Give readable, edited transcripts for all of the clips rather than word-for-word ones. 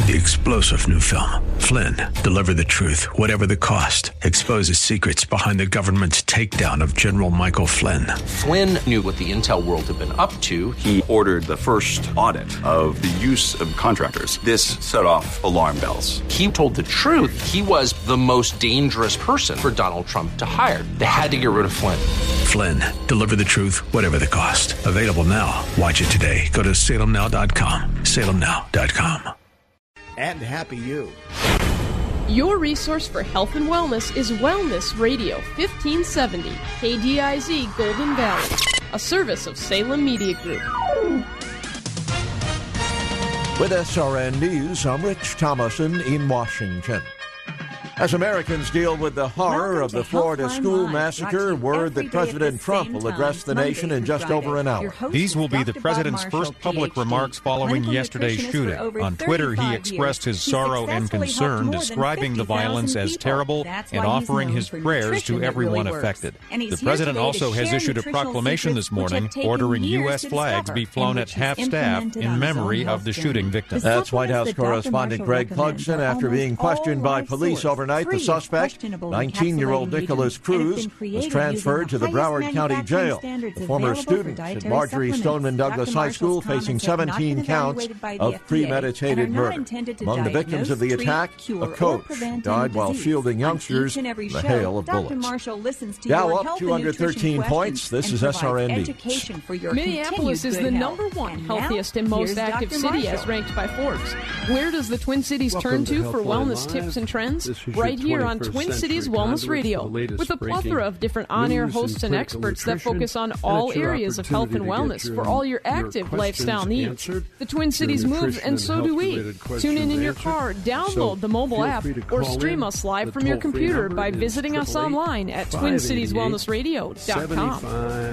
The explosive new film, Flynn, deliver the truth, whatever the cost, exposes secrets behind the government's takedown of General Michael Flynn. Flynn knew what the intel world had been up to. He ordered the first audit of the use of contractors. This set off alarm bells. He told the truth. He was the most dangerous person for Donald Trump to hire. They had to get rid of Flynn. Flynn, deliver the truth, whatever the cost. Available now. Watch it today. Go to salemnow.com. salemnow.com. And happy you. Your resource for health and wellness is Wellness Radio 1570, KDIZ Golden Valley, a service of Salem Media Group. With SRN News, I'm Rich Thomason in Washington. As Americans deal with the horror of the Florida school massacre, word that President Trump will address the nation in just over an hour. These will be the president's first public remarks following yesterday's shooting. On Twitter, he expressed his sorrow and concern, describing the violence as terrible and offering his prayers to everyone affected. The president also has issued a proclamation this morning ordering U.S. flags be flown at half-staff in memory of the shooting victims. That's White House correspondent Greg Clugston after being questioned by police overnight. The suspect, 19-year-old Nicholas Cruz, was transferred to the Broward County Jail. The former student at Marjorie Stoneman Douglas High School facing 17 counts of premeditated murder. Among the victims of the attack, a coach died while shielding youngsters from the hail of bullets. Dow up 213 points. This is SRN. Minneapolis is the number one healthiest and most active city as ranked by Forbes. Where does the Twin Cities turn to for wellness tips and trends? Right here on Twin Cities Wellness Radio, with a plethora of different on-air hosts and experts that focus on all areas of health and wellness for all your active lifestyle needs. The Twin Cities moves, and so do we. Tune in your car, download the mobile app, or stream us live from your computer by visiting us online at twincitieswellnessradio.com.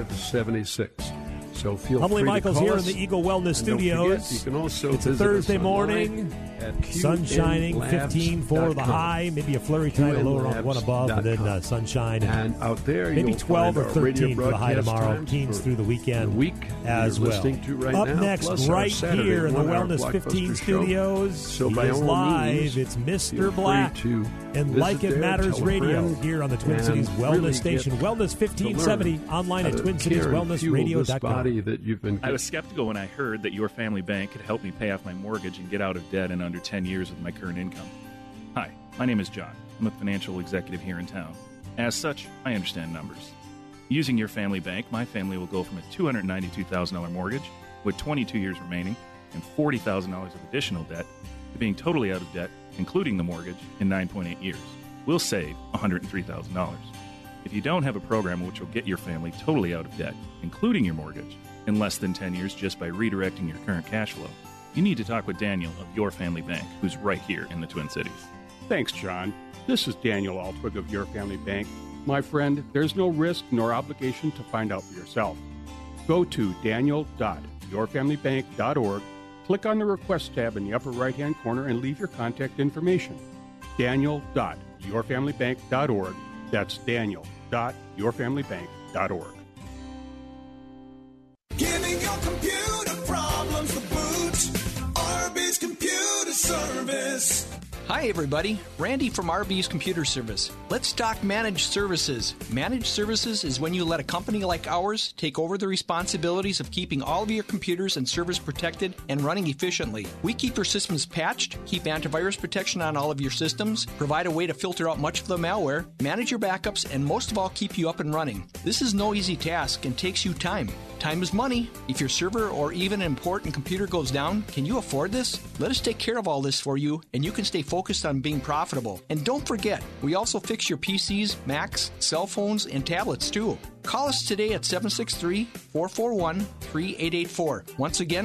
7576. So feel Humbly free Michaels to call here us. in the Eagle Wellness Studios. You can also it's a Thursday morning. Sun shining, 15 for the high, maybe a flurry tonight, a lower on one above, and then sunshine. And out there, maybe 12 or 13 for the high tomorrow. Teens through the weekend as well. Up next, right here in the Wellness 15 Studios, so he is live. It's Mr. Black and Like It Matters Radio here on the Twin Cities Wellness Station. Wellness 1570, online at twincitieswellnessradio.com. I was skeptical when I heard that your family bank could help me pay off my mortgage and get out of debt in under 10 years with my current income. Hi, my name is John. I'm a financial executive here in town. As such, I understand numbers. Using your family bank, my family will go from a $292,000 mortgage with 22 years remaining and $40,000 of additional debt to being totally out of debt, including the mortgage, in 9.8 years. We'll save $103,000. If you don't have a program which will get your family totally out of debt, including your mortgage, in less than 10 years just by redirecting your current cash flow, you need to talk with Daniel of Your Family Bank, who's right here in the Twin Cities. Thanks, John. This is Daniel Altwig of Your Family Bank. My friend, there's no risk nor obligation to find out for yourself. Go to daniel.yourfamilybank.org, click on the Request tab in the upper right-hand corner, and leave your contact information. daniel.yourfamilybank.org. That's daniel.yourfamilybank.org. Giving your computer problems the boot. Arby's Computer Service. Hi, everybody. Randy from RB's Computer Service. Let's talk managed services. Managed services is when you let a company like ours take over the responsibilities of keeping all of your computers and servers protected and running efficiently. We keep your systems patched, keep antivirus protection on all of your systems, provide a way to filter out much of the malware, manage your backups, and most of all, keep you up and running. This is no easy task and takes you time. Time is money. If your server or even an important computer goes down, can you afford this? Let us take care of all this for you, and you can stay focused on being profitable. And don't forget, we also fix your PCs, Macs, cell phones, and tablets too. Call us today at 763-441-3884. Once again,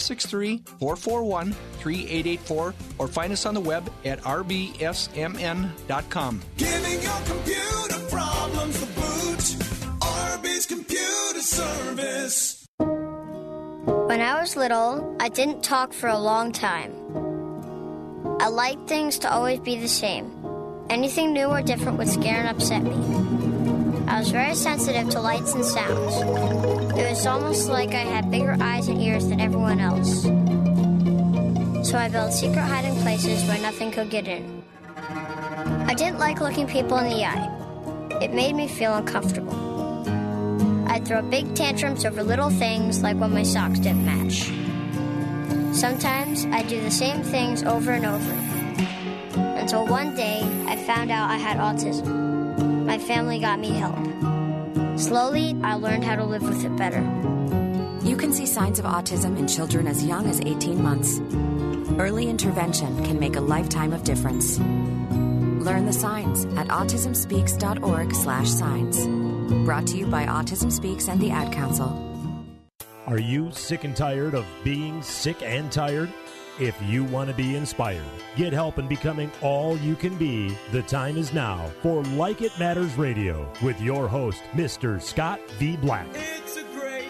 763-441-3884, or find us on the web at rbsmn.com. Giving your computer problems the boot. Arby's Computer Service. When I was little, I didn't talk for a long time. I liked things to always be the same. Anything new or different would scare and upset me. I was very sensitive to lights and sounds. It was almost like I had bigger eyes and ears than everyone else. So I built secret hiding places where nothing could get in. I didn't like looking people in the eye. It made me feel uncomfortable. I'd throw big tantrums over little things like when my socks didn't match. Sometimes I'd do the same things over and over. Until one day, I found out I had autism. My family got me help. Slowly, I learned how to live with it better. You can see signs of autism in children as young as 18 months. Early intervention can make a lifetime of difference. Learn the signs at autismspeaks.org/signs. Brought to you by Autism Speaks and the Ad Council. Are you sick and tired of being sick and tired? If you want to be inspired, get help in becoming all you can be, the time is now for Like It Matters Radio with your host, Mr. Scott V. Black. It's a great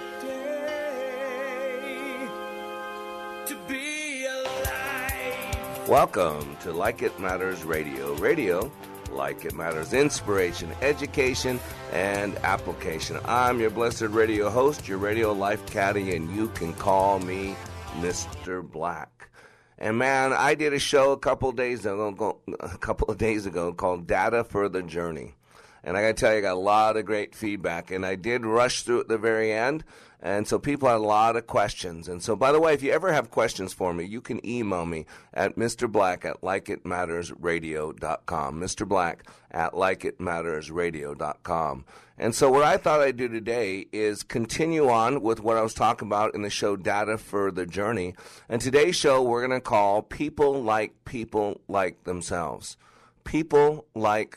day to be alive. Welcome to Like It Matters Radio. Radio, like it matters, inspiration, education, and application. I'm your blessed radio host, your radio life caddy, and you can call me Mr. Black. And man, I did a show a couple of days ago called Data for the Journey. And I got to tell you, I got a lot of great feedback. And I did rush through at the very end. And so people had a lot of questions. And so, by the way, if you ever have questions for me, you can email me at Mr. Black at likeitmattersradio.com. Mr. Black at likeitmattersradio.com. And so what I thought I'd do today is continue on with what I was talking about in the show Data for the Journey. And today's show we're going to call People Like Themselves. People like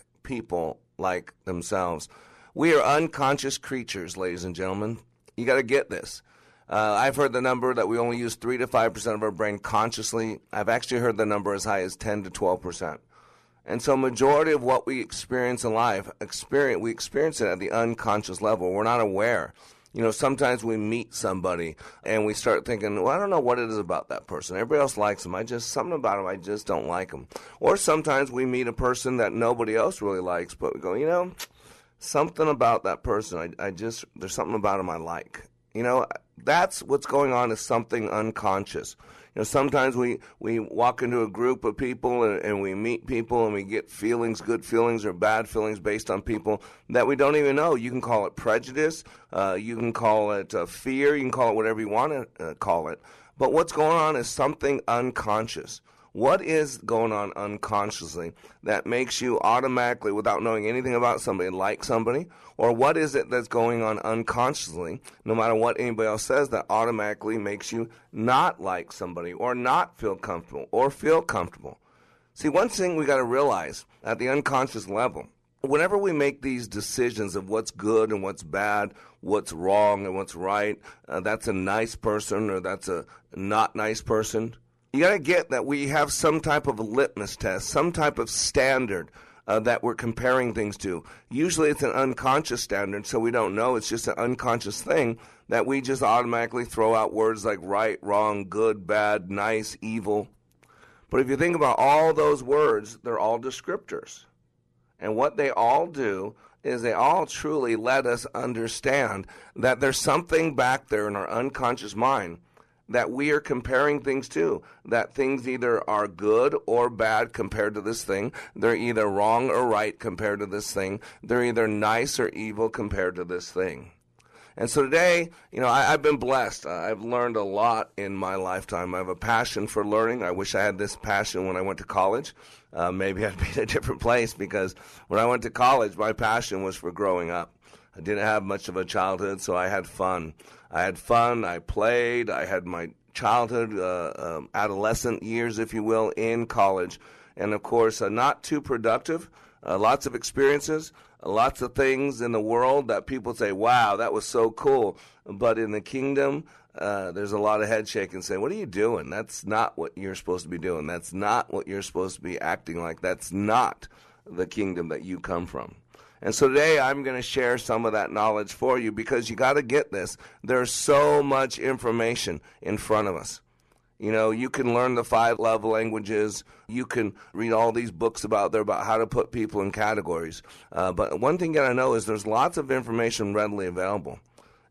themselves. We are unconscious creatures, ladies and gentlemen. You got to get this. I've heard the number that we only use 3 to 5% of our brain consciously. I've actually heard the number as high as 10 to 12%. And so majority of what we experience in life, we experience it at the unconscious level. We're not aware. You know, sometimes we meet somebody and we start thinking, well, I don't know what it is about that person. Everybody else likes them. Something about them, I just don't like them. Or sometimes we meet a person that nobody else really likes, but we go, you know, something about that person, there's something about him I like. You know, that's what's going on, is something unconscious. You know, sometimes we walk into a group of people and we meet people and we get feelings, good feelings or bad feelings based on people that we don't even know. You can call it prejudice. You can call it fear. You can call it whatever you want to call it. But what's going on is something unconscious. What is going on unconsciously that makes you automatically, without knowing anything about somebody, like somebody? Or what is it that's going on unconsciously, no matter what anybody else says, that automatically makes you not like somebody or not feel comfortable or feel comfortable? See, one thing we got to realize at the unconscious level, whenever we make these decisions of what's good and what's bad, what's wrong and what's right, that's a nice person or that's a not nice person, you got to get that we have some type of a litmus test, some type of standard that we're comparing things to. Usually it's an unconscious standard, so we don't know. It's just an unconscious thing that we just automatically throw out words like right, wrong, good, bad, nice, evil. But if you think about all those words, they're all descriptors. And what they all do is they all truly let us understand that there's something back there in our unconscious mind that we are comparing things to, that things either are good or bad compared to this thing. They're either wrong or right compared to this thing. They're either nice or evil compared to this thing. And so today, you know, I've been blessed. I've learned a lot in my lifetime. I have a passion for learning. I wish I had this passion when I went to college. Maybe I'd be in a different place, because when I went to college, my passion was for growing up. I didn't have much of a childhood, so I had fun. I played, I had my childhood, adolescent years, if you will, in college. And, of course, not too productive, lots of experiences, lots of things in the world that people say, wow, that was so cool. But in the kingdom, there's a lot of head shaking saying, what are you doing? That's not what you're supposed to be doing. That's not what you're supposed to be acting like. That's not the kingdom that you come from. And so today I'm going to share some of that knowledge for you, because you got to get this. There's so much information in front of us. You know, you can learn the 5 love languages. You can read all these books about how to put people in categories. But one thing you got to know is there's lots of information readily available.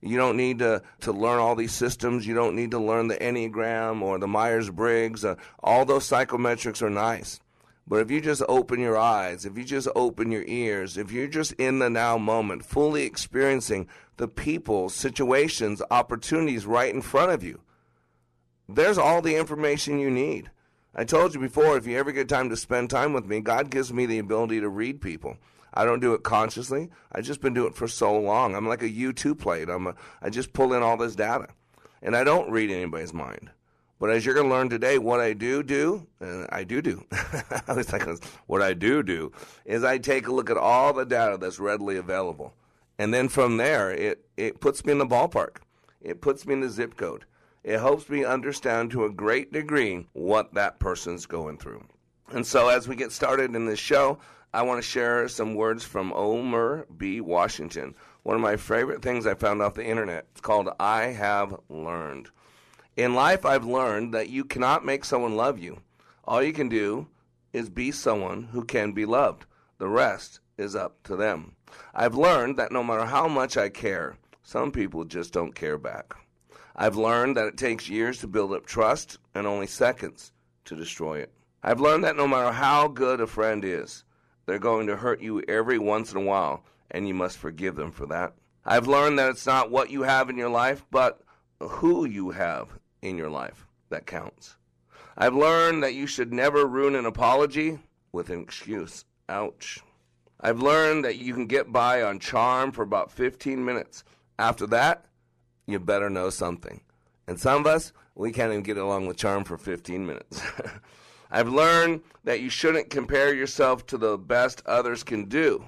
You don't need to learn all these systems. You don't need to learn the Enneagram or the Myers-Briggs. All those psychometrics are nice. But if you just open your eyes, if you just open your ears, if you're just in the now moment, fully experiencing the people, situations, opportunities right in front of you, there's all the information you need. I told you before, if you ever get time to spend time with me, God gives me the ability to read people. I don't do it consciously. I've just been doing it for so long. I'm like a U2 plate. I just pull in all this data. And I don't read anybody's mind. But as you're going to learn today, what I do, and I do. I was like, what I do is I take a look at all the data that's readily available. And then from there, it puts me in the ballpark. It puts me in the zip code. It helps me understand to a great degree what that person's going through. And so as we get started in this show, I want to share some words from Omer B. Washington. One of my favorite things I found off the internet. It's called I Have Learned. In life, I've learned that you cannot make someone love you. All you can do is be someone who can be loved. The rest is up to them. I've learned that no matter how much I care, some people just don't care back. I've learned that it takes years to build up trust and only seconds to destroy it. I've learned that no matter how good a friend is, they're going to hurt you every once in a while, and you must forgive them for that. I've learned that it's not what you have in your life, but who you have in your life that counts. I've learned that you should never ruin an apology with an excuse. Ouch. I've learned that you can get by on charm for about 15 minutes. After that, you better know something. And some of us, we can't even get along with charm for 15 minutes. I've learned that you shouldn't compare yourself to the best others can do.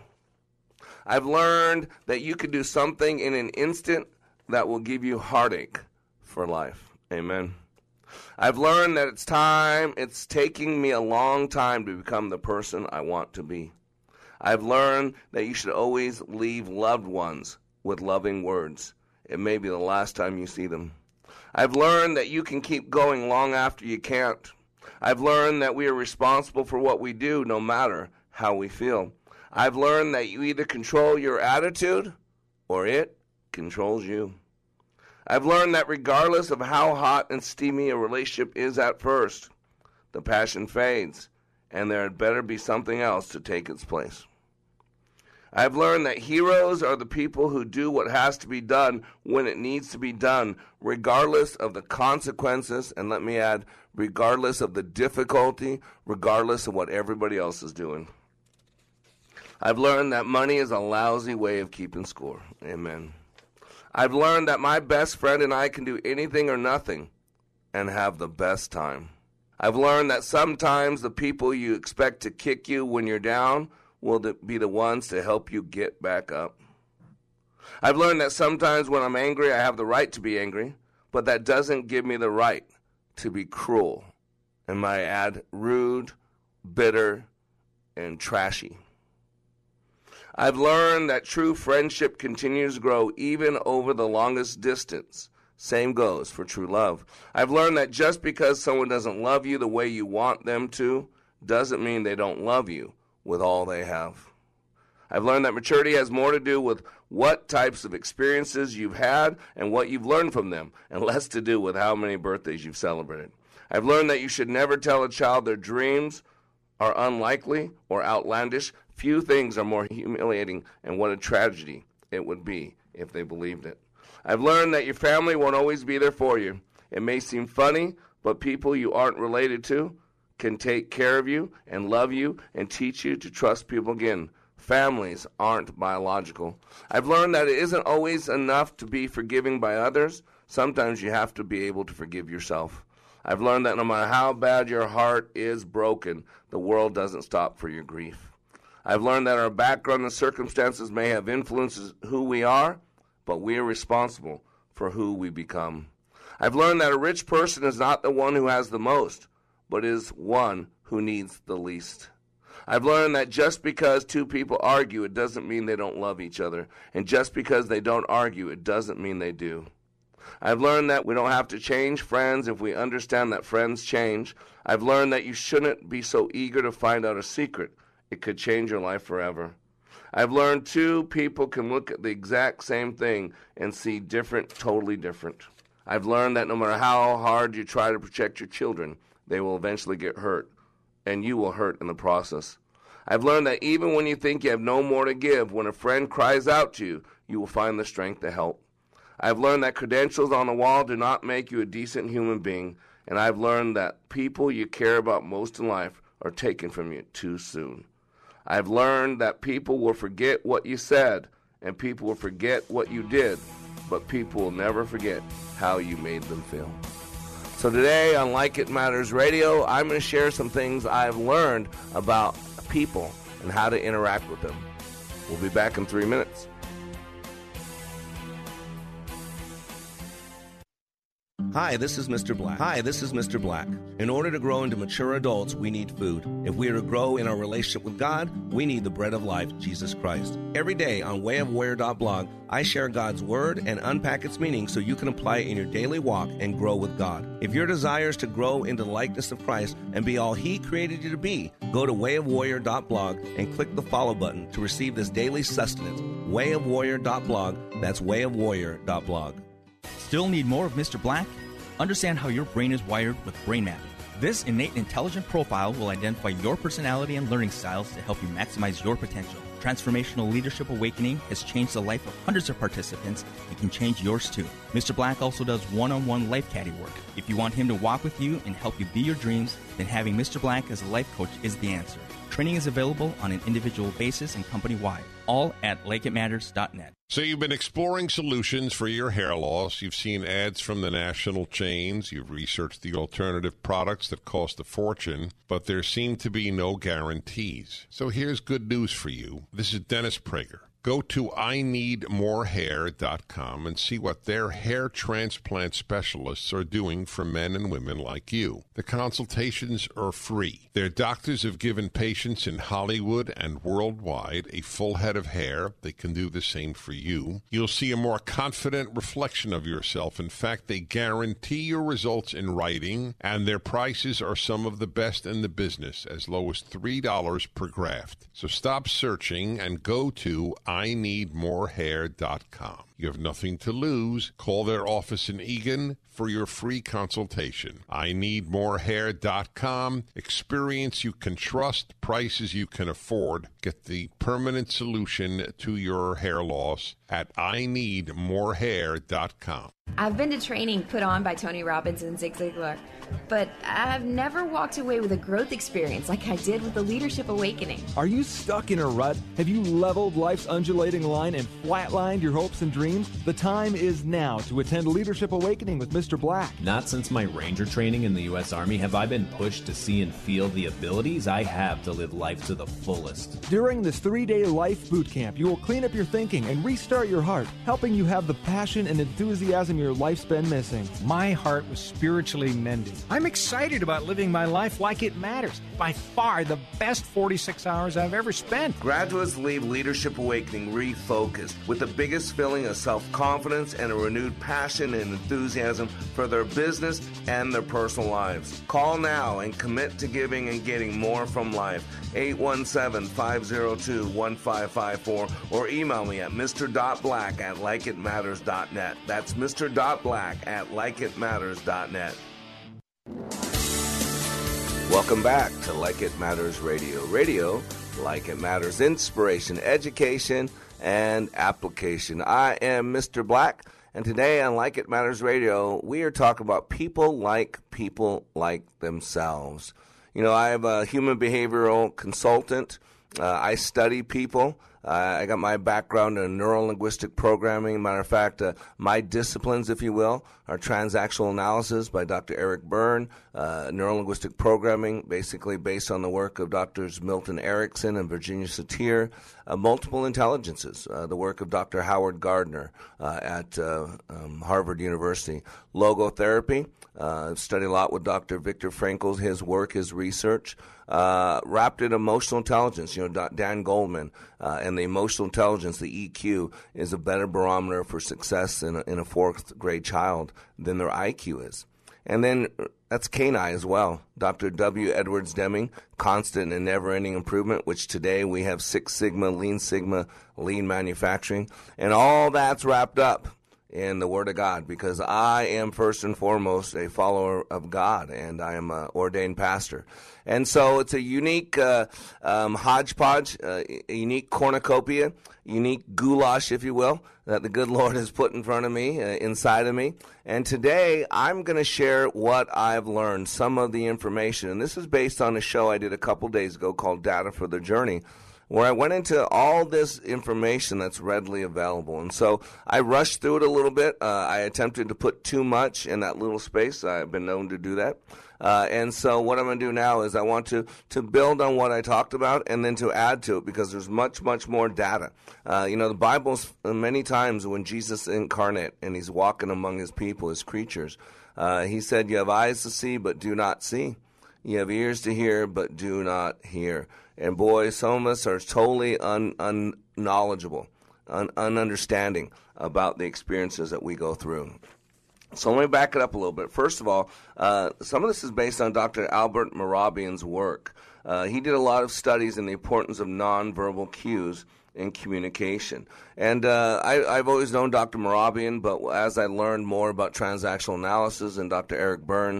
I've learned that you can do something in an instant that will give you heartache for life. Amen. I've learned that it's taking me a long time to become the person I want to be. I've learned that you should always leave loved ones with loving words. It may be the last time you see them. I've learned that you can keep going long after you can't. I've learned that we are responsible for what we do no matter how we feel. I've learned that you either control your attitude or it controls you. I've learned that regardless of how hot and steamy a relationship is at first, the passion fades and there had better be something else to take its place. I've learned that heroes are the people who do what has to be done when it needs to be done, regardless of the consequences, and let me add, regardless of the difficulty, regardless of what everybody else is doing. I've learned that money is a lousy way of keeping score. Amen. I've learned that my best friend and I can do anything or nothing and have the best time. I've learned that sometimes the people you expect to kick you when you're down will be the ones to help you get back up. I've learned that sometimes when I'm angry, I have the right to be angry, but that doesn't give me the right to be cruel. And might add, rude, bitter, and trashy. I've learned that true friendship continues to grow even over the longest distance. Same goes for true love. I've learned that just because someone doesn't love you the way you want them to, doesn't mean they don't love you with all they have. I've learned that maturity has more to do with what types of experiences you've had and what you've learned from them, and less to do with how many birthdays you've celebrated. I've learned that you should never tell a child their dreams are unlikely or outlandish. Few things are more humiliating, and what a tragedy it would be if they believed it. I've learned that your family won't always be there for you. It may seem funny, but people you aren't related to can take care of you and love you and teach you to trust people again. Families aren't biological. I've learned that it isn't always enough to be forgiving by others. Sometimes you have to be able to forgive yourself. I've learned that no matter how bad your heart is broken, the world doesn't stop for your grief. I've learned that our background and circumstances may have influenced who we are, but we are responsible for who we become. I've learned that a rich person is not the one who has the most, but is one who needs the least. I've learned that just because two people argue, it doesn't mean they don't love each other. And just because they don't argue, it doesn't mean they do. I've learned that we don't have to change friends if we understand that friends change. I've learned that you shouldn't be so eager to find out a secret. It could change your life forever. I've learned, too, people can look at the exact same thing and see totally different. I've learned that no matter how hard you try to protect your children, they will eventually get hurt, and you will hurt in the process. I've learned that even when you think you have no more to give, when a friend cries out to you, you will find the strength to help. I've learned that credentials on the wall do not make you a decent human being, and I've learned that people you care about most in life are taken from you too soon. I've learned that people will forget what you said, and people will forget what you did, but people will never forget how you made them feel. So today on Like It Matters Radio, I'm going to share some things I've learned about people and how to interact with them. We'll be back in 3 minutes. Hi, this is Mr. Black. In order to grow into mature adults, we need food. If we are to grow in our relationship with God, we need the bread of life, Jesus Christ. Every day on wayofwarrior.blog, I share God's Word and unpack its meaning so you can apply it in your daily walk and grow with God. If your desire is to grow into the likeness of Christ and be all He created you to be, go to wayofwarrior.blog and click the follow button to receive this daily sustenance. Wayofwarrior.blog, that's wayofwarrior.blog. Still need more of Mr. Black? Understand how your brain is wired with brain mapping. This innate intelligent profile will identify your personality and learning styles to help you maximize your potential. Transformational Leadership Awakening has changed the life of hundreds of participants and can change yours too. Mr. Black also does one-on-one life caddy work. If you want him to walk with you and help you be your dreams, then having Mr. Black as a life coach is the answer. Training is available on an individual basis and company-wide, all at likeitmatters.net. So you've been exploring solutions for your hair loss. You've seen ads from the national chains. You've researched the alternative products that cost a fortune, but there seem to be no guarantees. So here's good news for you. This is Dennis Prager. Go to INeedMoreHair.com and see what their hair transplant specialists are doing for men and women like you. The consultations are free. Their doctors have given patients in Hollywood and worldwide a full head of hair. They can do the same for you. You'll see a more confident reflection of yourself. In fact, they guarantee your results in writing, and their prices are some of the best in the business, as low as $3 per graft. So stop searching and go to INeedMoreHair.com. You have nothing to lose. Call their office in Eagan for your free consultation. INeedMoreHair.com. Experience you can trust, prices you can afford. Get the permanent solution to your hair loss at INeedMoreHair.com. I've been to training put on by Tony Robbins and Zig Ziglar, but I've never walked away with a growth experience like I did with the Leadership Awakening. Are you stuck in a rut? Have you leveled life's undulating line and flatlined your hopes and dreams? The time is now to attend Leadership Awakening with Mr. Black. Not since my Ranger training in the U.S. Army have I been pushed to see and feel the abilities I have to live life to the fullest. During this 3-day life boot camp, you will clean up your thinking and restart your heart, helping you have the passion and enthusiasm your life's been missing. My heart was spiritually mended. I'm excited about living my life like it matters. By far the best 46 hours I've ever spent. Graduates leave Leadership Awakening refocused with the biggest feeling of self-confidence and a renewed passion and enthusiasm for their business and their personal lives. Call now and commit to giving and getting more from life. 817-502-1554 or email me at mr.black@likeitmatters.net. That's mr.black@likeitmatters.net. Welcome back to Like It Matters Radio. Radio, like it matters, inspiration, education, and application. I am Mr. Black, and today on Like It Matters Radio, we are talking about people like themselves. You know, I am a human behavioral consultant. I study people. I got my background in neuro-linguistic programming. Matter of fact, my disciplines, if you will, are transactional analysis by Dr. Eric Byrne, neuro-linguistic programming, basically based on the work of Drs. Milton Erickson and Virginia Satir, multiple intelligences, the work of Dr. Howard Gardner at Harvard University, logotherapy. Studied a lot with Dr. Viktor Frankl, his work, his research. Rapid emotional intelligence, you know, Dan Goldman, and the emotional intelligence, the EQ, is a better barometer for success in a fourth grade child than their IQ is. And then That's CANI as well. Dr. W. Edwards Deming, Constant and Never-Ending Improvement, which today we have Six Sigma, Lean Manufacturing. And all that's wrapped up in the Word of God, because I am first and foremost a follower of God, and I am an ordained pastor. And so it's a unique hodgepodge, a unique cornucopia, unique goulash, if you will, that the good Lord has put in front of me, inside of me. And today I'm going to share what I've learned, some of the information. And this is based on a show I did a couple days ago called Data for the Journey, where I went into all this information that's readily available. And so I rushed through it a little bit. I attempted to put too much in that little space. I've been known to do that. And so what I'm going to do now is I want to build on what I talked about and then to add to it, because there's much, much more data. The Bible's many times when Jesus incarnate and he's walking among his people, his creatures, he said, you have eyes to see but do not see. You have ears to hear but do not hear. And boy, some of us are totally unknowledgeable, ununderstanding about the experiences that we go through. So let me back it up a little bit. First of all, some of this is based on Dr. Albert Mehrabian's work. He did a lot of studies in the importance of nonverbal cues in communication. And I've always known Dr. Mehrabian, but as I learned more about transactional analysis and Dr. Eric Byrne,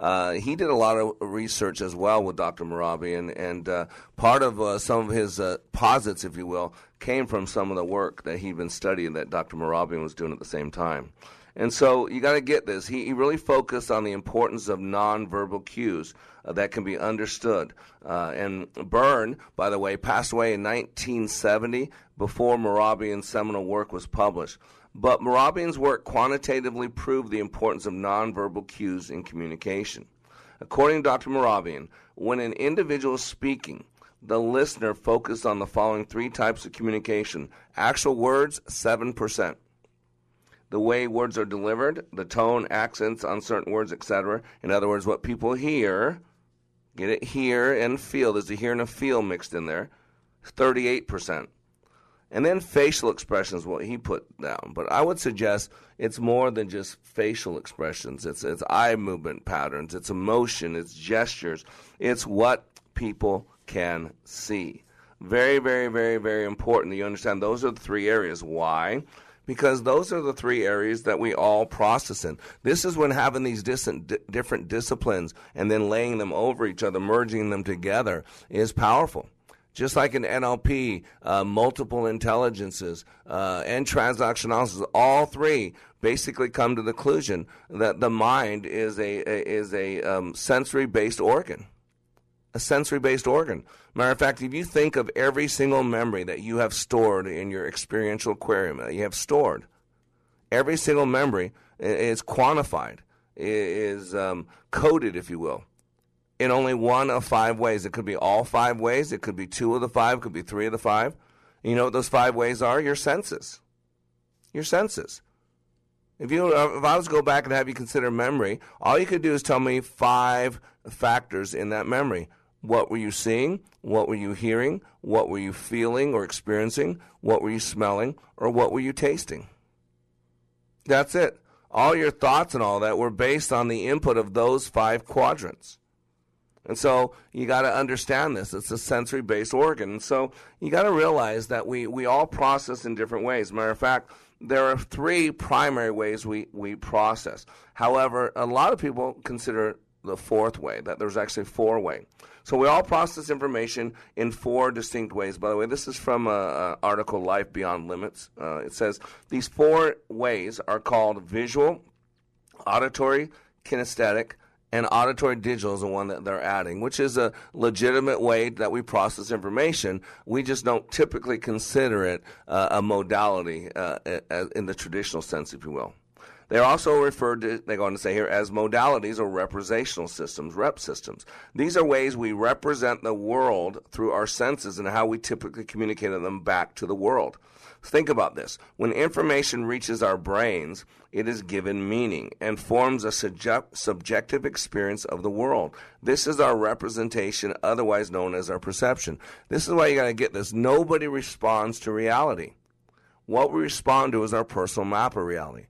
he did a lot of research as well with Dr. Mehrabian, and part of some of his posits, if you will, came from some of the work that he'd been studying that Dr. Mehrabian was doing at the same time. And so you got to get this. He really focused on the importance of nonverbal cues that can be understood. And Byrne, by the way, passed away in 1970 before Mehrabian's seminal work was published. But Mehrabian's work quantitatively proved the importance of nonverbal cues in communication. According to Dr. Mehrabian, when an individual is speaking, the listener focused on the following three types of communication. Actual words, 7%. The way words are delivered, the tone, accents on certain words, etc. In other words, what people hear, get it, hear and feel. There's a hear and a feel mixed in there, 38%. And then facial expressions, what he put down. But I would suggest it's more than just facial expressions. It's eye movement patterns, it's emotion, it's gestures. It's what people can see. Very, very, very, very important that you understand those are the three areas. Why? Because those are the three areas that we all process in. This is when having these different disciplines and then laying them over each other, merging them together, is powerful. Just like in NLP, multiple intelligences, and transactional analysis, all three basically come to the conclusion that the mind is a sensory-based organ. A sensory-based organ. Matter of fact, if you think of every single memory that you have stored in your experiential aquarium that you have stored, every single memory is quantified, is coded, if you will, in only one of 5 ways. It could be all 5 ways. It could be 2 of the 5. It could be 3 of the 5. You know what those 5 ways are? Your senses. Your senses. If I was to go back and have you consider memory, all you could do is tell me 5 factors in that memory. What were you seeing? What were you hearing? What were you feeling or experiencing? What were you smelling? Or what were you tasting? That's it. All your thoughts and all that were based on the input of those 5 quadrants. And so you got to understand this. It's a sensory-based organ. And so you got to realize that we all process in different ways. Matter of fact, there are 3 primary ways we process. However, a lot of people consider the 4th way, that there's actually 4 ways. So we all process information in 4 distinct ways. By the way, this is from an article, Life Beyond Limits. It says these 4 ways are called visual, auditory, kinesthetic, and auditory digital is the one that they're adding, which is a legitimate way that we process information. We just don't typically consider it a modality in the traditional sense, if you will. They're also referred to, they go on to say here, as modalities or representational systems, rep systems. These are ways we represent the world through our senses and how we typically communicate them back to the world. Think about this. When information reaches our brains, it is given meaning and forms a subjective experience of the world. This is our representation, otherwise known as our perception. This is why you got to get this. Nobody responds to reality. What we respond to is our personal map of reality.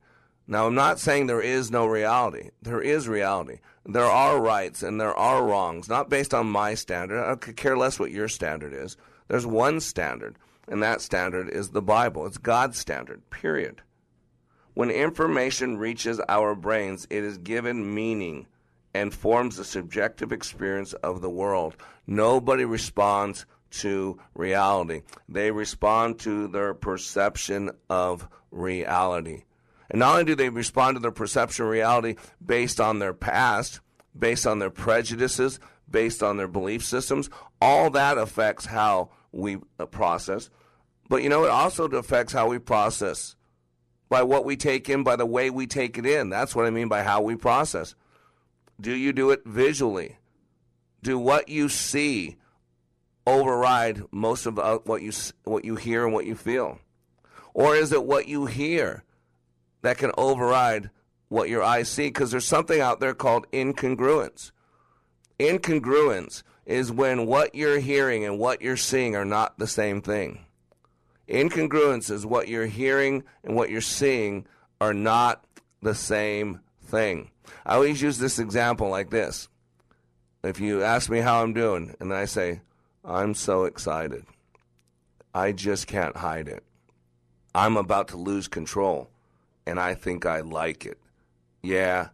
Now, I'm not saying there is no reality. There is reality. There are rights and there are wrongs, not based on my standard. I could care less what your standard is. There's one standard, and that standard is the Bible. It's God's standard, period. When information reaches our brains, it is given meaning and forms the subjective experience of the world. Nobody responds to reality. They respond to their perception of reality. And not only do they respond to their perception of reality based on their past, based on their prejudices, based on their belief systems, all that affects how we process. But it also affects how we process by what we take in, by the way we take it in. That's what I mean by how we process. Do you do it visually? Do what you see override most of what you hear and what you feel? Or is it what you hear that can override what your eyes see? Because there's something out there called incongruence. Incongruence is when what you're hearing and what you're seeing are not the same thing. Incongruence is what you're hearing and what you're seeing are not the same thing. I always use this example like this. If you ask me how I'm doing, and I say, I'm so excited. I just can't hide it. I'm about to lose control, and I think I like it. Yeah.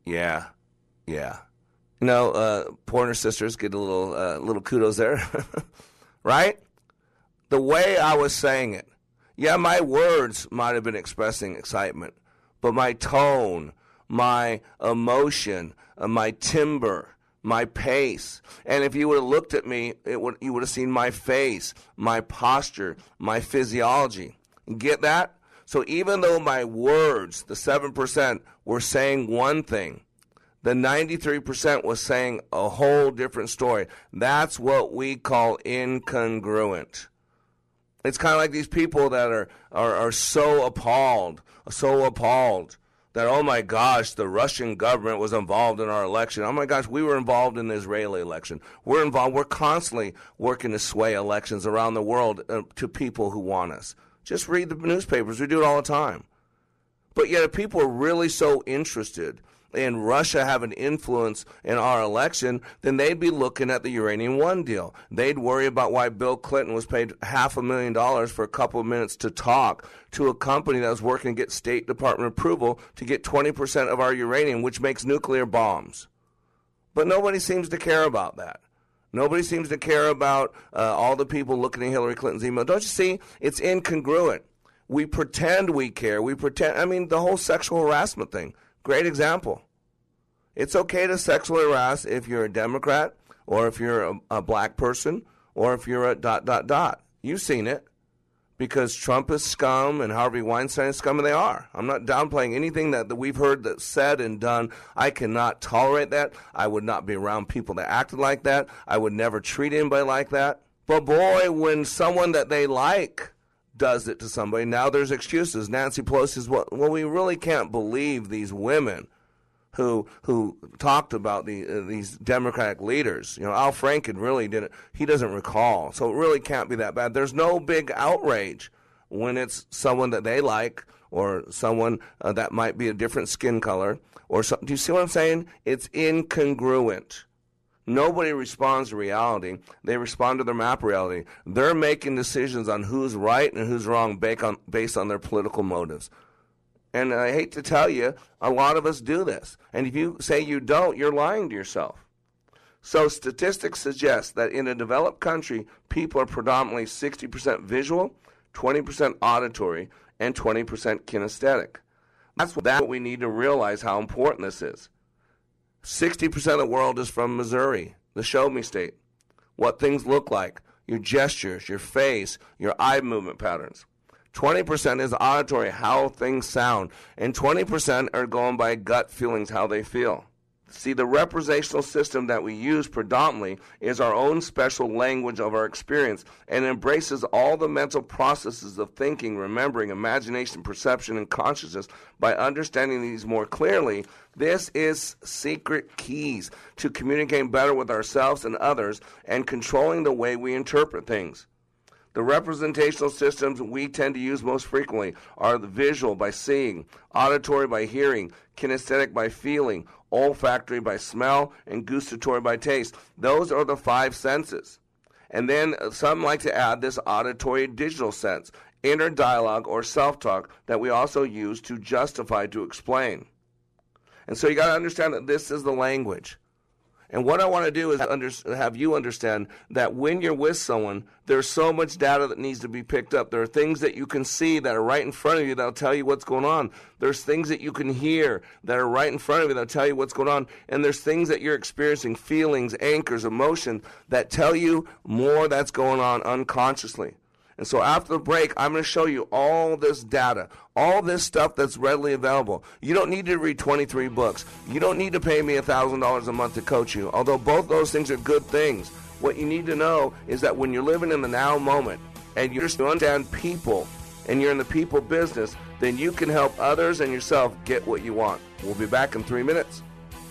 Pointer sisters get a little kudos there, right? The way I was saying it, my words might have been expressing excitement, but my tone, my emotion, my timbre, my pace, and if you would have looked at me, you would have seen my face, my posture, my physiology. You get that? So even though my words, the 7%, were saying one thing, the 93% was saying a whole different story. That's what we call incongruent. It's kind of like these people that are so appalled that, oh my gosh, the Russian government was involved in our election. Oh my gosh, we were involved in the Israeli election. We're constantly working to sway elections around the world to people who want us. Just read the newspapers. We do it all the time. But yet if people are really so interested in Russia having influence in our election, then they'd be looking at the Uranium One deal. They'd worry about why Bill Clinton was paid $500,000 for a couple of minutes to talk to a company that was working to get State Department approval to get 20% of our uranium, which makes nuclear bombs. But nobody seems to care about that. Nobody seems to care about all the people looking at Hillary Clinton's email. Don't you see? It's incongruent. We pretend we care. The whole sexual harassment thing. Great example. It's okay to sexually harass if you're a Democrat or if you're a black person or if you're a ... You've seen it because Trump is scum and Harvey Weinstein is scum, and they are. I'm not downplaying anything that we've heard that's said and done. I cannot tolerate that. I would not be around people that acted like that. I would never treat anybody like that. But boy, when someone that they like does it to somebody, now there's excuses. Nancy Pelosi says, well, we really can't believe these women who talked about these Democratic leaders. Al Franken really didn't. He doesn't recall. So it really can't be that bad. There's no big outrage when it's someone that they like or someone that might be a different skin color. Do you see what I'm saying? It's incongruent. Nobody responds to reality. They respond to their map reality. They're making decisions on who's right and who's wrong based on their political motives. And I hate to tell you, a lot of us do this. And if you say you don't, you're lying to yourself. So statistics suggest that in a developed country, people are predominantly 60% visual, 20% auditory, and 20% kinesthetic. That's what we need to realize how important this is. 60% of the world is from Missouri, the show me state. What things look like, your gestures, your face, your eye movement patterns. 20% is auditory, how things sound. And 20% are going by gut feelings, how they feel. See, the representational system that we use predominantly is our own special language of our experience and embraces all the mental processes of thinking, remembering, imagination, perception, and consciousness. By understanding these more clearly, this is secret keys to communicating better with ourselves and others and controlling the way we interpret things. The representational systems we tend to use most frequently are the visual by seeing, auditory by hearing, kinesthetic by feeling, olfactory by smell, and gustatory by taste. Those are the 5 senses. And then some like to add this auditory digital sense, inner dialogue or self-talk that we also use to justify, to explain. And so you got to understand that this is the language. And what I want to do is have you understand that when you're with someone, there's so much data that needs to be picked up. There are things that you can see that are right in front of you that'll tell you what's going on. There's things that you can hear that are right in front of you that'll tell you what's going on. And there's things that you're experiencing, feelings, anchors, emotions that tell you more that's going on unconsciously. And so after the break, I'm going to show you all this data, all this stuff that's readily available. You don't need to read 23 books. You don't need to pay me $1,000 a month to coach you, although both those things are good things. What you need to know is that when you're living in the now moment and you understand people and you're in the people business, then you can help others and yourself get what you want. We'll be back in 3 minutes.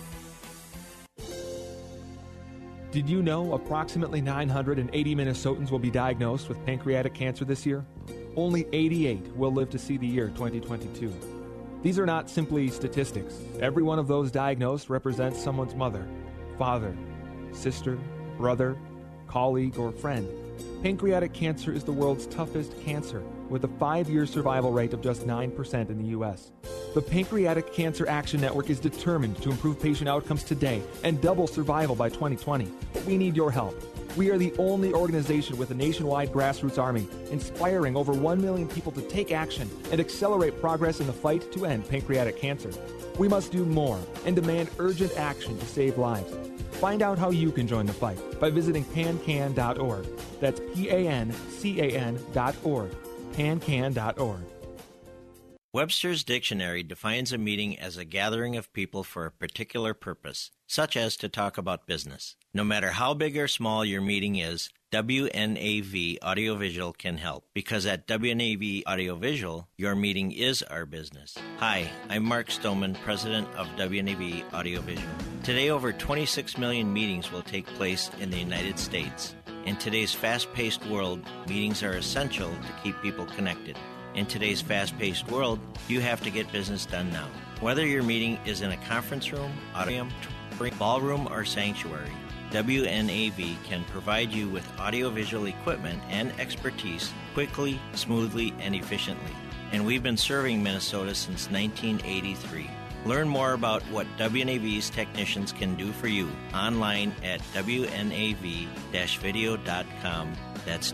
Did you know approximately 980 Minnesotans will be diagnosed with pancreatic cancer this year? Only 88 will live to see the year 2022. These are not simply statistics. Every one of those diagnosed represents someone's mother, father, sister, brother, colleague, or friend. Pancreatic cancer is the world's toughest cancer, with a 5-year survival rate of just 9% in the U.S. The Pancreatic Cancer Action Network is determined to improve patient outcomes today and double survival by 2020. But we need your help. We are the only organization with a nationwide grassroots army, inspiring over 1 million people to take action and accelerate progress in the fight to end pancreatic cancer. We must do more and demand urgent action to save lives. Find out how you can join the fight by visiting pancan.org. That's PANCAN.org. pancan.org. Webster's Dictionary defines a meeting as a gathering of people for a particular purpose, such as to talk about business. No matter how big or small your meeting is, WNAV Audiovisual can help, because at WNAV Audiovisual, your meeting is our business. Hi, I'm Mark Stoneman, president of WNAV Audiovisual. Today, over 26 million meetings will take place in the United States. In today's fast-paced world, meetings are essential to keep people connected. In today's fast-paced world, you have to get business done now. Whether your meeting is in a conference room, auditorium, ballroom, or sanctuary, WNAV can provide you with audiovisual equipment and expertise quickly, smoothly, and efficiently. And we've been serving Minnesota since 1983. Learn more about what WNAV's technicians can do for you online at WNAV-video.com. That's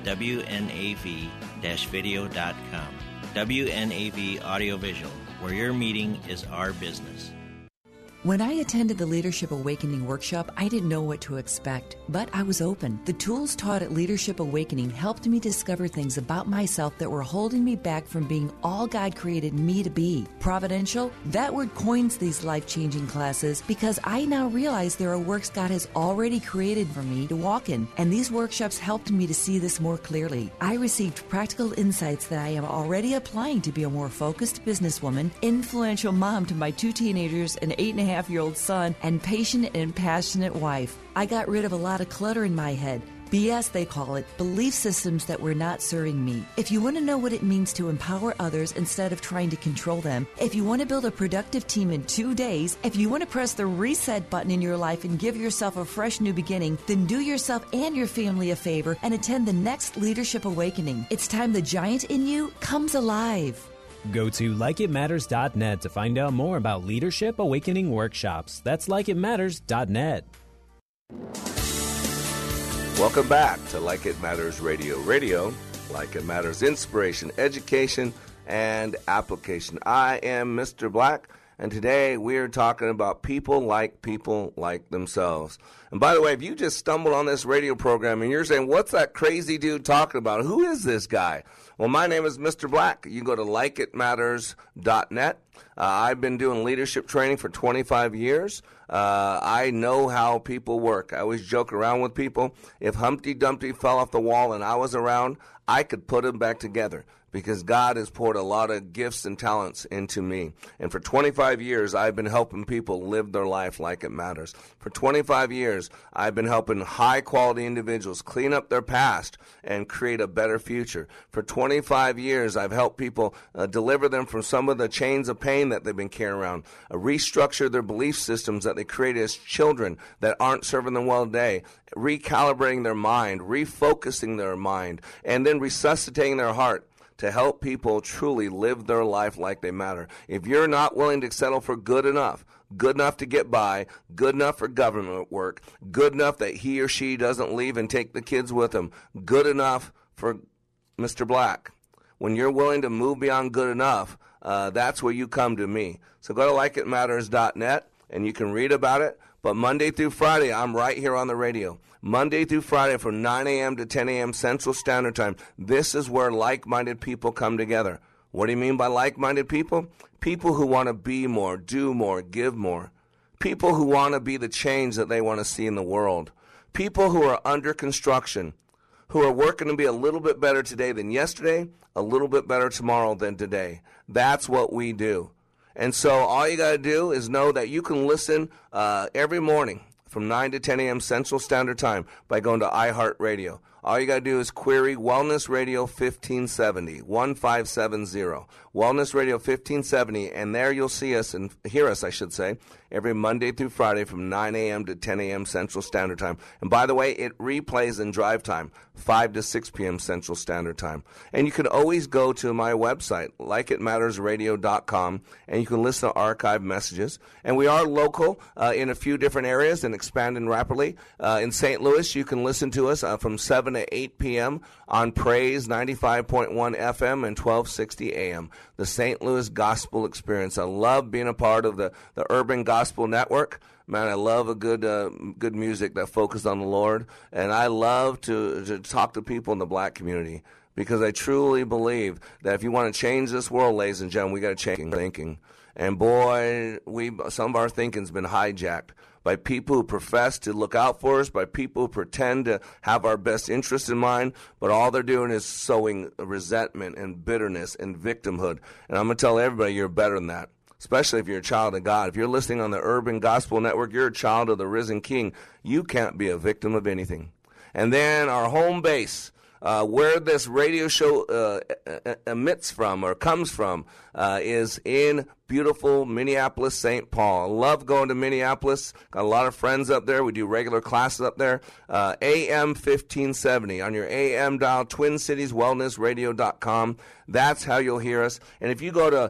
WNAV-video.com. WNAV Audiovisual, where your meeting is our business. When I attended the Leadership Awakening workshop, I didn't know what to expect, but I was open. The tools taught at Leadership Awakening helped me discover things about myself that were holding me back from being all God created me to be. Providential? That word coins these life-changing classes because I now realize there are works God has already created for me to walk in, and these workshops helped me to see this more clearly. I received practical insights that I am already applying to be a more focused businesswoman, influential mom to my 2 teenagers, an 8.5-year-old son, and patient and passionate wife. I got rid of a lot of clutter in my head. BS, they call it, belief systems that were not serving me. If you want to know what it means to empower others instead of trying to control them, if you want to build a productive team in 2 days, if you want to press the reset button in your life and give yourself a fresh new beginning, then do yourself and your family a favor and attend the next Leadership Awakening. It's time the giant in you comes alive. Go to likeitmatters.net to find out more about Leadership Awakening workshops. That's likeitmatters.net. Welcome back to Like It Matters Radio. Radio, like it matters, inspiration, education, and application. I am Mr. Black, and today we are talking about people like themselves. And by the way, if you just stumbled on this radio program and you're saying, what's that crazy dude talking about? Who is this guy? Well, my name is Mr. Black. You go to likeitmatters.net. I've been doing leadership training for 25 years. I know how people work. I always joke around with people. If Humpty Dumpty fell off the wall and I was around, I could put him back together because God has poured a lot of gifts and talents into me. And for 25 years, I've been helping people live their life like it matters. For 25 years, I've been helping high-quality individuals clean up their past and create a better future. For 25 years, I've helped people deliver them from some of the chains of pain that they've been carrying around, restructure their belief systems that they created as children that aren't serving them well today, recalibrating their mind, refocusing their mind, and then resuscitating their heart to help people truly live their life like they matter. If you're not willing to settle for good enough to get by, good enough for government work, good enough that he or she doesn't leave and take the kids with him, good enough for Mr. Black, when you're willing to move beyond good enough, that's where you come to me. So go to likeitmatters.net and you can read about it. But Monday through Friday, I'm right here on the radio. Monday through Friday from 9 a.m. to 10 a.m. Central Standard Time. This is where like-minded people come together. What do you mean by like-minded people? People who want to be more, do more, give more. People who want to be the change that they want to see in the world. People who are under construction, who are working to be a little bit better today than yesterday, a little bit better tomorrow than today. That's what we do. And so all you got to do is know that you can listen every morning from 9 to 10 a.m. Central Standard Time by going to iHeartRadio. All you got to do is query Wellness Radio 1570, 1570, Wellness Radio 1570, and there you'll see us and hear us, I should say, every Monday through Friday from 9 a.m. to 10 a.m. Central Standard Time. And by the way, it replays in drive time, 5 to 6 p.m. Central Standard Time. And you can always go to my website, likeitmattersradio.com, and you can listen to archived messages. And we are local in a few different areas and expanding rapidly. In St. Louis, you can listen to us from 7 to 8 p.m. on Praise 95.1 FM and 1260 a.m. The St. Louis Gospel Experience. I love being a part of the Urban Gospel Network. Man, I love a good music that focuses on the Lord, and I love to talk to people in the black community because I truly believe that if you want to change this world, ladies and gentlemen, we got to change thinking. And boy, some of our thinking's been hijacked by people who profess to look out for us, by people who pretend to have our best interest in mind, but all they're doing is sowing resentment and bitterness and victimhood. And I'm going to tell everybody you're better than that, especially if you're a child of God. If you're listening on the Urban Gospel Network, you're a child of the risen King. You can't be a victim of anything. And then our home base, where this radio show emits from or comes from, is in beautiful Minneapolis, St. Paul. I love going to Minneapolis. Got a lot of friends up there. We do regular classes up there. AM 1570 on your AM dial, TwinCitiesWellnessRadio.com. That's how you'll hear us. And if you go to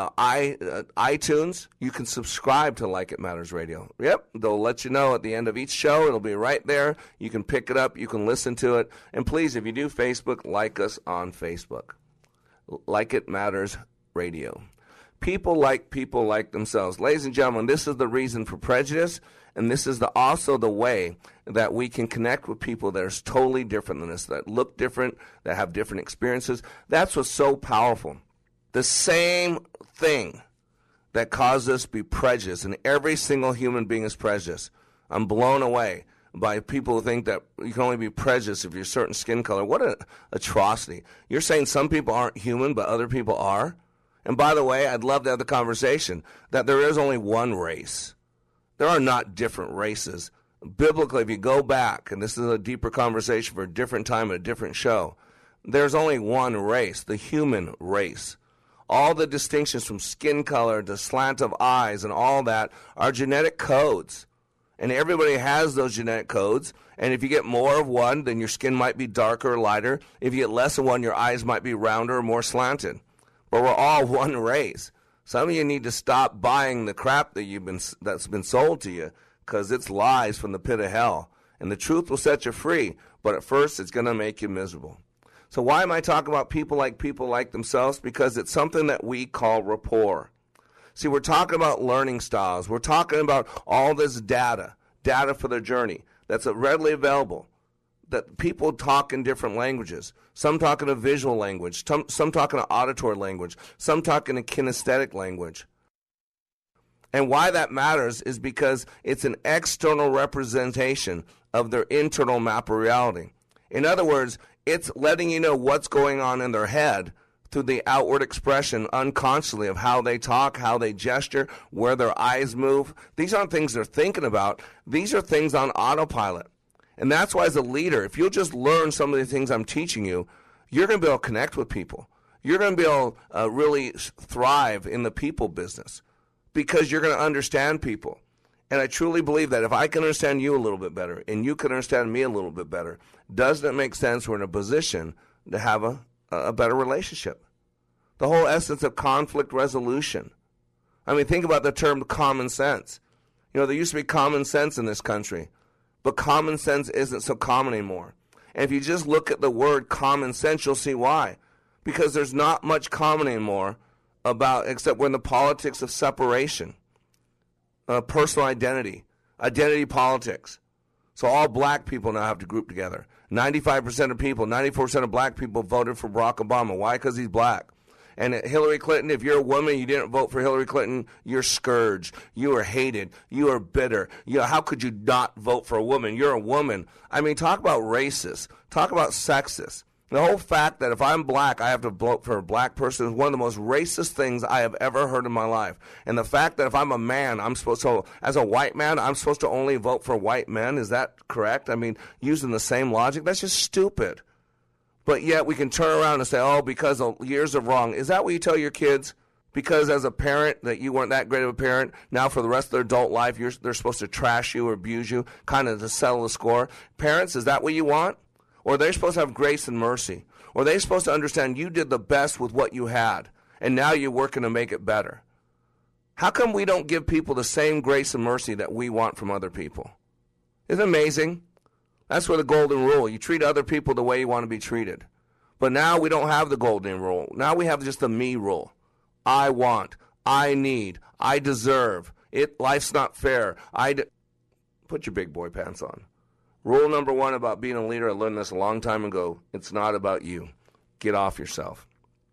iTunes, you can subscribe to Like It Matters Radio. Yep, they'll let you know at the end of each show. It'll be right there. You can pick it up. You can listen to it. And please, if you do Facebook, like us on Facebook. Like It Matters Radio. People like themselves. Ladies and gentlemen, this is the reason for prejudice, and this is also the way that we can connect with people that are totally different than us, that look different, that have different experiences. That's what's so powerful. The same thing that causes us to be prejudiced, and every single human being is prejudiced. I'm blown away by people who think that you can only be prejudiced if you're a certain skin color. What an atrocity. You're saying some people aren't human, but other people are? And by the way, I'd love to have the conversation that there is only one race. There are not different races. Biblically, if you go back, and this is a deeper conversation for a different time and a different show, there's only one race, the human race. All the distinctions from skin color to slant of eyes and all that are genetic codes. And everybody has those genetic codes. And if you get more of one, then your skin might be darker or lighter. If you get less of one, your eyes might be rounder or more slanted. But we're all one race. Some of you need to stop buying the crap that's been sold to you, because it's lies from the pit of hell. And the truth will set you free, but at first it's going to make you miserable. So why am I talking about people like themselves? Because it's something that we call rapport. See, we're talking about learning styles. We're talking about all this data for their journey that's readily available, that people talk in different languages. Some talk in a visual language, some talk in an auditory language, some talk in a kinesthetic language. And why that matters is because it's an external representation of their internal map of reality. In other words, it's letting you know what's going on in their head through the outward expression unconsciously of how they talk, how they gesture, where their eyes move. These aren't things they're thinking about. These are things on autopilot. And that's why as a leader, if you'll just learn some of the things I'm teaching you, you're going to be able to connect with people. You're going to be able to really thrive in the people business because you're going to understand people. And I truly believe that if I can understand you a little bit better and you can understand me a little bit better, doesn't it make sense we're in a position to have a better relationship? The whole essence of conflict resolution. I mean, think about the term common sense. You know, there used to be common sense in this country, but common sense isn't so common anymore. And if you just look at the word common sense, you'll see why. Because there's not much common anymore except we're in the politics of separation. Personal identity politics. So all black people now have to group together. 95% of people, 94% of black people voted for Barack Obama. Why? Because he's black. And Hillary Clinton, if you're a woman, you didn't vote for Hillary Clinton, you're scourged. You are hated. You are bitter. How could you not vote for a woman? You're a woman. I mean, talk about racist. Talk about sexist. The whole fact that if I'm black, I have to vote for a black person is one of the most racist things I have ever heard in my life. And the fact that if I'm a man, as a white man, I'm supposed to only vote for white men, is that correct? I mean, using the same logic, that's just stupid. But yet we can turn around and say, oh, because of years of wrong. Is that what you tell your kids? Because as a parent that you weren't that great of a parent, now for the rest of their adult life, they're supposed to trash you or abuse you, kind of to settle the score. Parents, is that what you want? Or are they supposed to have grace and mercy? Or are they supposed to understand you did the best with what you had, and now you're working to make it better? How come we don't give people the same grace and mercy that we want from other people? Isn't it amazing? That's where the golden rule. You treat other people the way you want to be treated. But now we don't have the golden rule. Now we have just the me rule. I want, I need, I deserve. Life's not fair. Put your big boy pants on. Rule number one about being a leader, I learned this a long time ago. It's not about you. Get off yourself.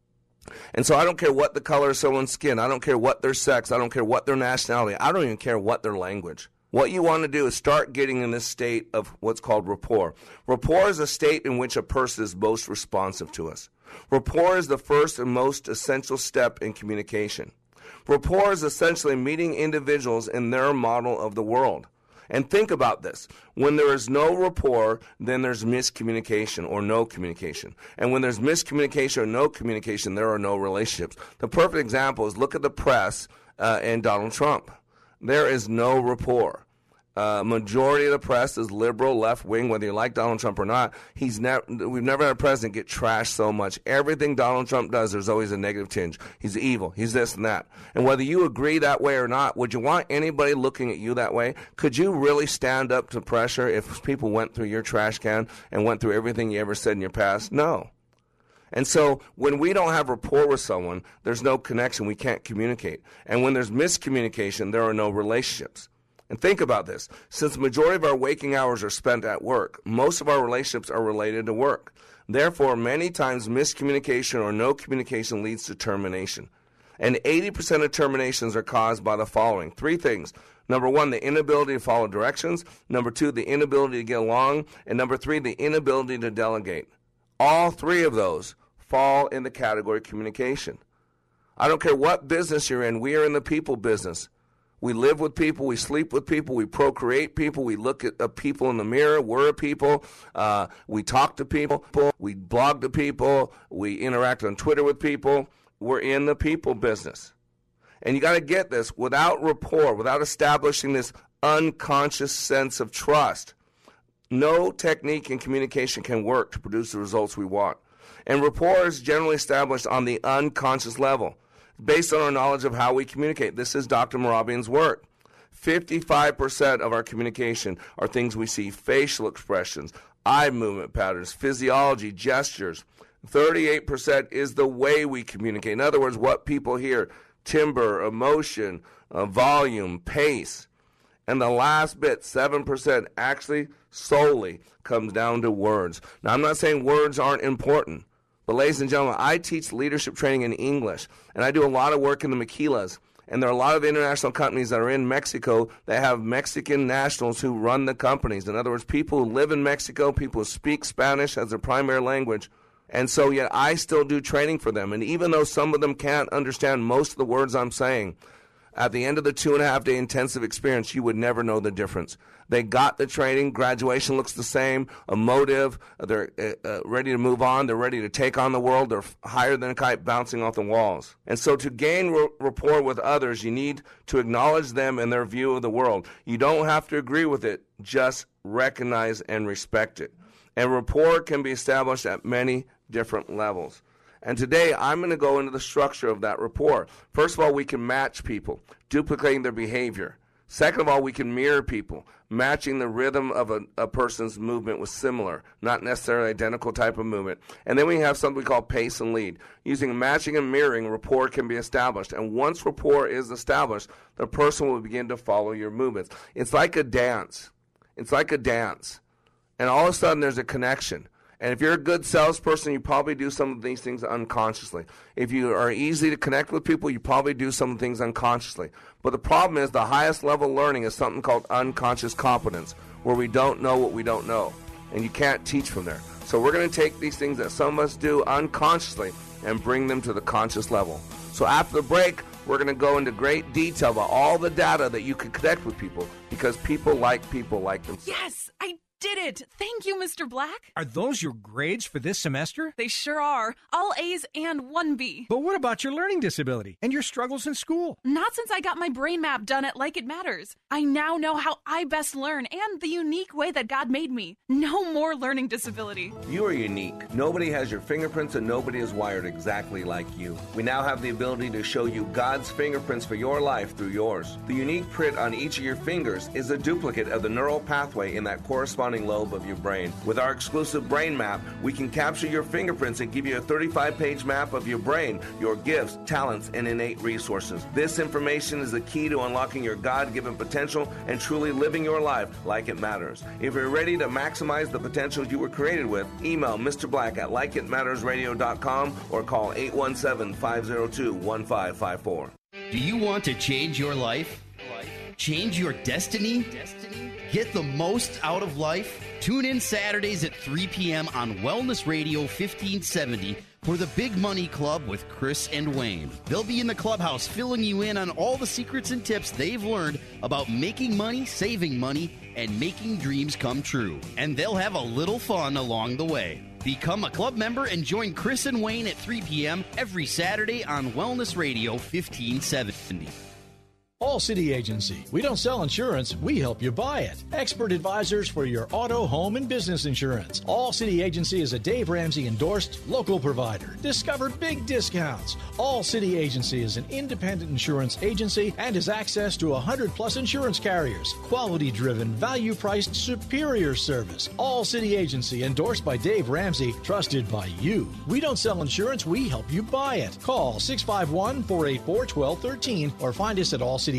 And so I don't care what the color of someone's skin. I don't care what their sex. I don't care what their nationality. I don't even care what their language. What you want to do is start getting in this state of what's called rapport. Rapport is a state in which a person is most responsive to us. Rapport is the first and most essential step in communication. Rapport is essentially meeting individuals in their model of the world. And think about this. When there is no rapport, then there's miscommunication or no communication. And when there's miscommunication or no communication, there are no relationships. The perfect example is look at the press and Donald Trump. There is no rapport. Majority of the press is liberal, left-wing, whether you like Donald Trump or not. We've never had a president get trashed so much. Everything Donald Trump does, there's always a negative tinge. He's evil. He's this and that. And whether you agree that way or not, would you want anybody looking at you that way? Could you really stand up to pressure if people went through your trash can and went through everything you ever said in your past? No. And so when we don't have rapport with someone, there's no connection. We can't communicate. And when there's miscommunication, there are no relationships. And think about this. Since the majority of our waking hours are spent at work, most of our relationships are related to work. Therefore, many times miscommunication or no communication leads to termination. And 80% of terminations are caused by the following. 3 things. Number 1, the inability to follow directions. Number 2, the inability to get along. And number 3, the inability to delegate. All 3 of those fall in the category of communication. I don't care what business you're in. We are in the people business. We live with people, we sleep with people, we procreate people, we look at people in the mirror, we're people, we talk to people, we blog to people, we interact on Twitter with people. We're in the people business. And you got to get this, without rapport, without establishing this unconscious sense of trust, no technique in communication can work to produce the results we want. And rapport is generally established on the unconscious level, based on our knowledge of how we communicate. This is Dr. Mehrabian's work. 55% of our communication are things we see, facial expressions, eye movement patterns, physiology, gestures. 38% is the way we communicate. In other words, what people hear, timbre, emotion, volume, pace. And the last bit, 7%, actually solely comes down to words. Now, I'm not saying words aren't important. But ladies and gentlemen, I teach leadership training in English, and I do a lot of work in the maquilas. And there are a lot of international companies that are in Mexico that have Mexican nationals who run the companies. In other words, people who live in Mexico, people who speak Spanish as their primary language, And so yet I still do training for them. And even though some of them can't understand most of the words I'm saying, at the end of the 2.5-day intensive experience, you would never know the difference. They got the training. Graduation looks the same. Emotive. They're ready to move on. They're ready to take on the world. They're higher than a kite bouncing off the walls. And so to gain rapport with others, you need to acknowledge them and their view of the world. You don't have to agree with it. Just recognize and respect it. And rapport can be established at many different levels. And today, I'm going to go into the structure of that rapport. First of all, we can match people, duplicating their behavior. Second of all, we can mirror people, matching the rhythm of a person's movement with similar, not necessarily identical type of movement. And then we have something we call pace and lead. Using matching and mirroring, rapport can be established. And once rapport is established, the person will begin to follow your movements. It's like a dance. It's like a dance. And all of a sudden, there's a connection. And if you're a good salesperson, you probably do some of these things unconsciously. If you are easy to connect with people, you probably do some things unconsciously. But the problem is the highest level learning is something called unconscious competence, where we don't know what we don't know. And you can't teach from there. So we're going to take these things that some of us do unconsciously and bring them to the conscious level. So after the break, we're going to go into great detail about all the data that you can connect with people, because people like themselves. Yes, I did it! Thank you, Mr. Black. Are those your grades for this semester? They sure are. All A's and 1 B. But what about your learning disability and your struggles in school? Not since I got my brain map done at Like It Matters. I now know how I best learn and the unique way that God made me. No more learning disability. You are unique. Nobody has your fingerprints and nobody is wired exactly like you. We now have the ability to show you God's fingerprints for your life through yours. The unique print on each of your fingers is a duplicate of the neural pathway in that corresponding lobe of your brain. With our exclusive brain map, we can capture your fingerprints and give you a 35-page map of your brain, your gifts, talents, and innate resources. This information is the key to unlocking your God-given potential and truly living your life like it matters. If you're ready to maximize the potential you were created with, email Mr. Black at likeitmattersradio.com or call 817-502-1554. Do you want to change your life? Change your destiny? Get the most out of life? Tune in Saturdays at 3 p.m. on Wellness Radio 1570 for the Big Money Club with Chris and Wayne. They'll be in the clubhouse filling you in on all the secrets and tips they've learned about making money, saving money, and making dreams come true. And they'll have a little fun along the way. Become a club member and join Chris and Wayne at 3 p.m. every Saturday on Wellness Radio 1570. All City Agency. We don't sell insurance, we help you buy it. Expert advisors for your auto, home, and business insurance. All City Agency is a Dave Ramsey endorsed local provider. Discover big discounts. All City Agency is an independent insurance agency and has access to 100+ insurance carriers. Quality driven, value priced, superior service. All City Agency endorsed by Dave Ramsey, trusted by you. We don't sell insurance, we help you buy it. Call 651-484-1213 or find us at allcityagency.com.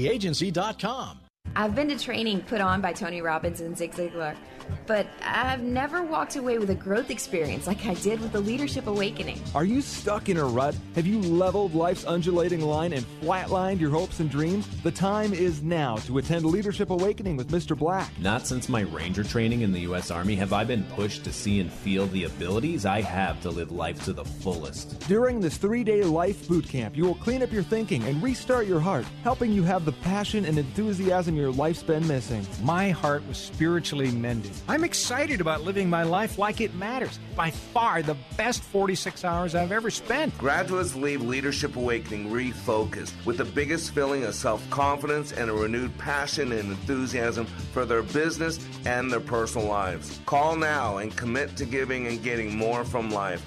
I've been to training put on by Tony Robbins and Zig Ziglar, but I've never walked away with a growth experience like I did with the Leadership Awakening. Are you stuck in a rut? Have you leveled life's undulating line and flatlined your hopes and dreams? The time is now to attend Leadership Awakening with Mr. Black. Not since my Ranger training in the U.S. Army have I been pushed to see and feel the abilities I have to live life to the fullest. During this 3-day life boot camp, you will clean up your thinking and restart your heart, helping you have the passion and enthusiasm your life's been missing. My heart was spiritually mended. I'm excited about living my life like it matters. By far the best 46 hours I've ever spent. Graduates leave Leadership Awakening refocused with the biggest feeling of self-confidence and a renewed passion and enthusiasm for their business and their personal lives. Call now and commit to giving and getting more from life.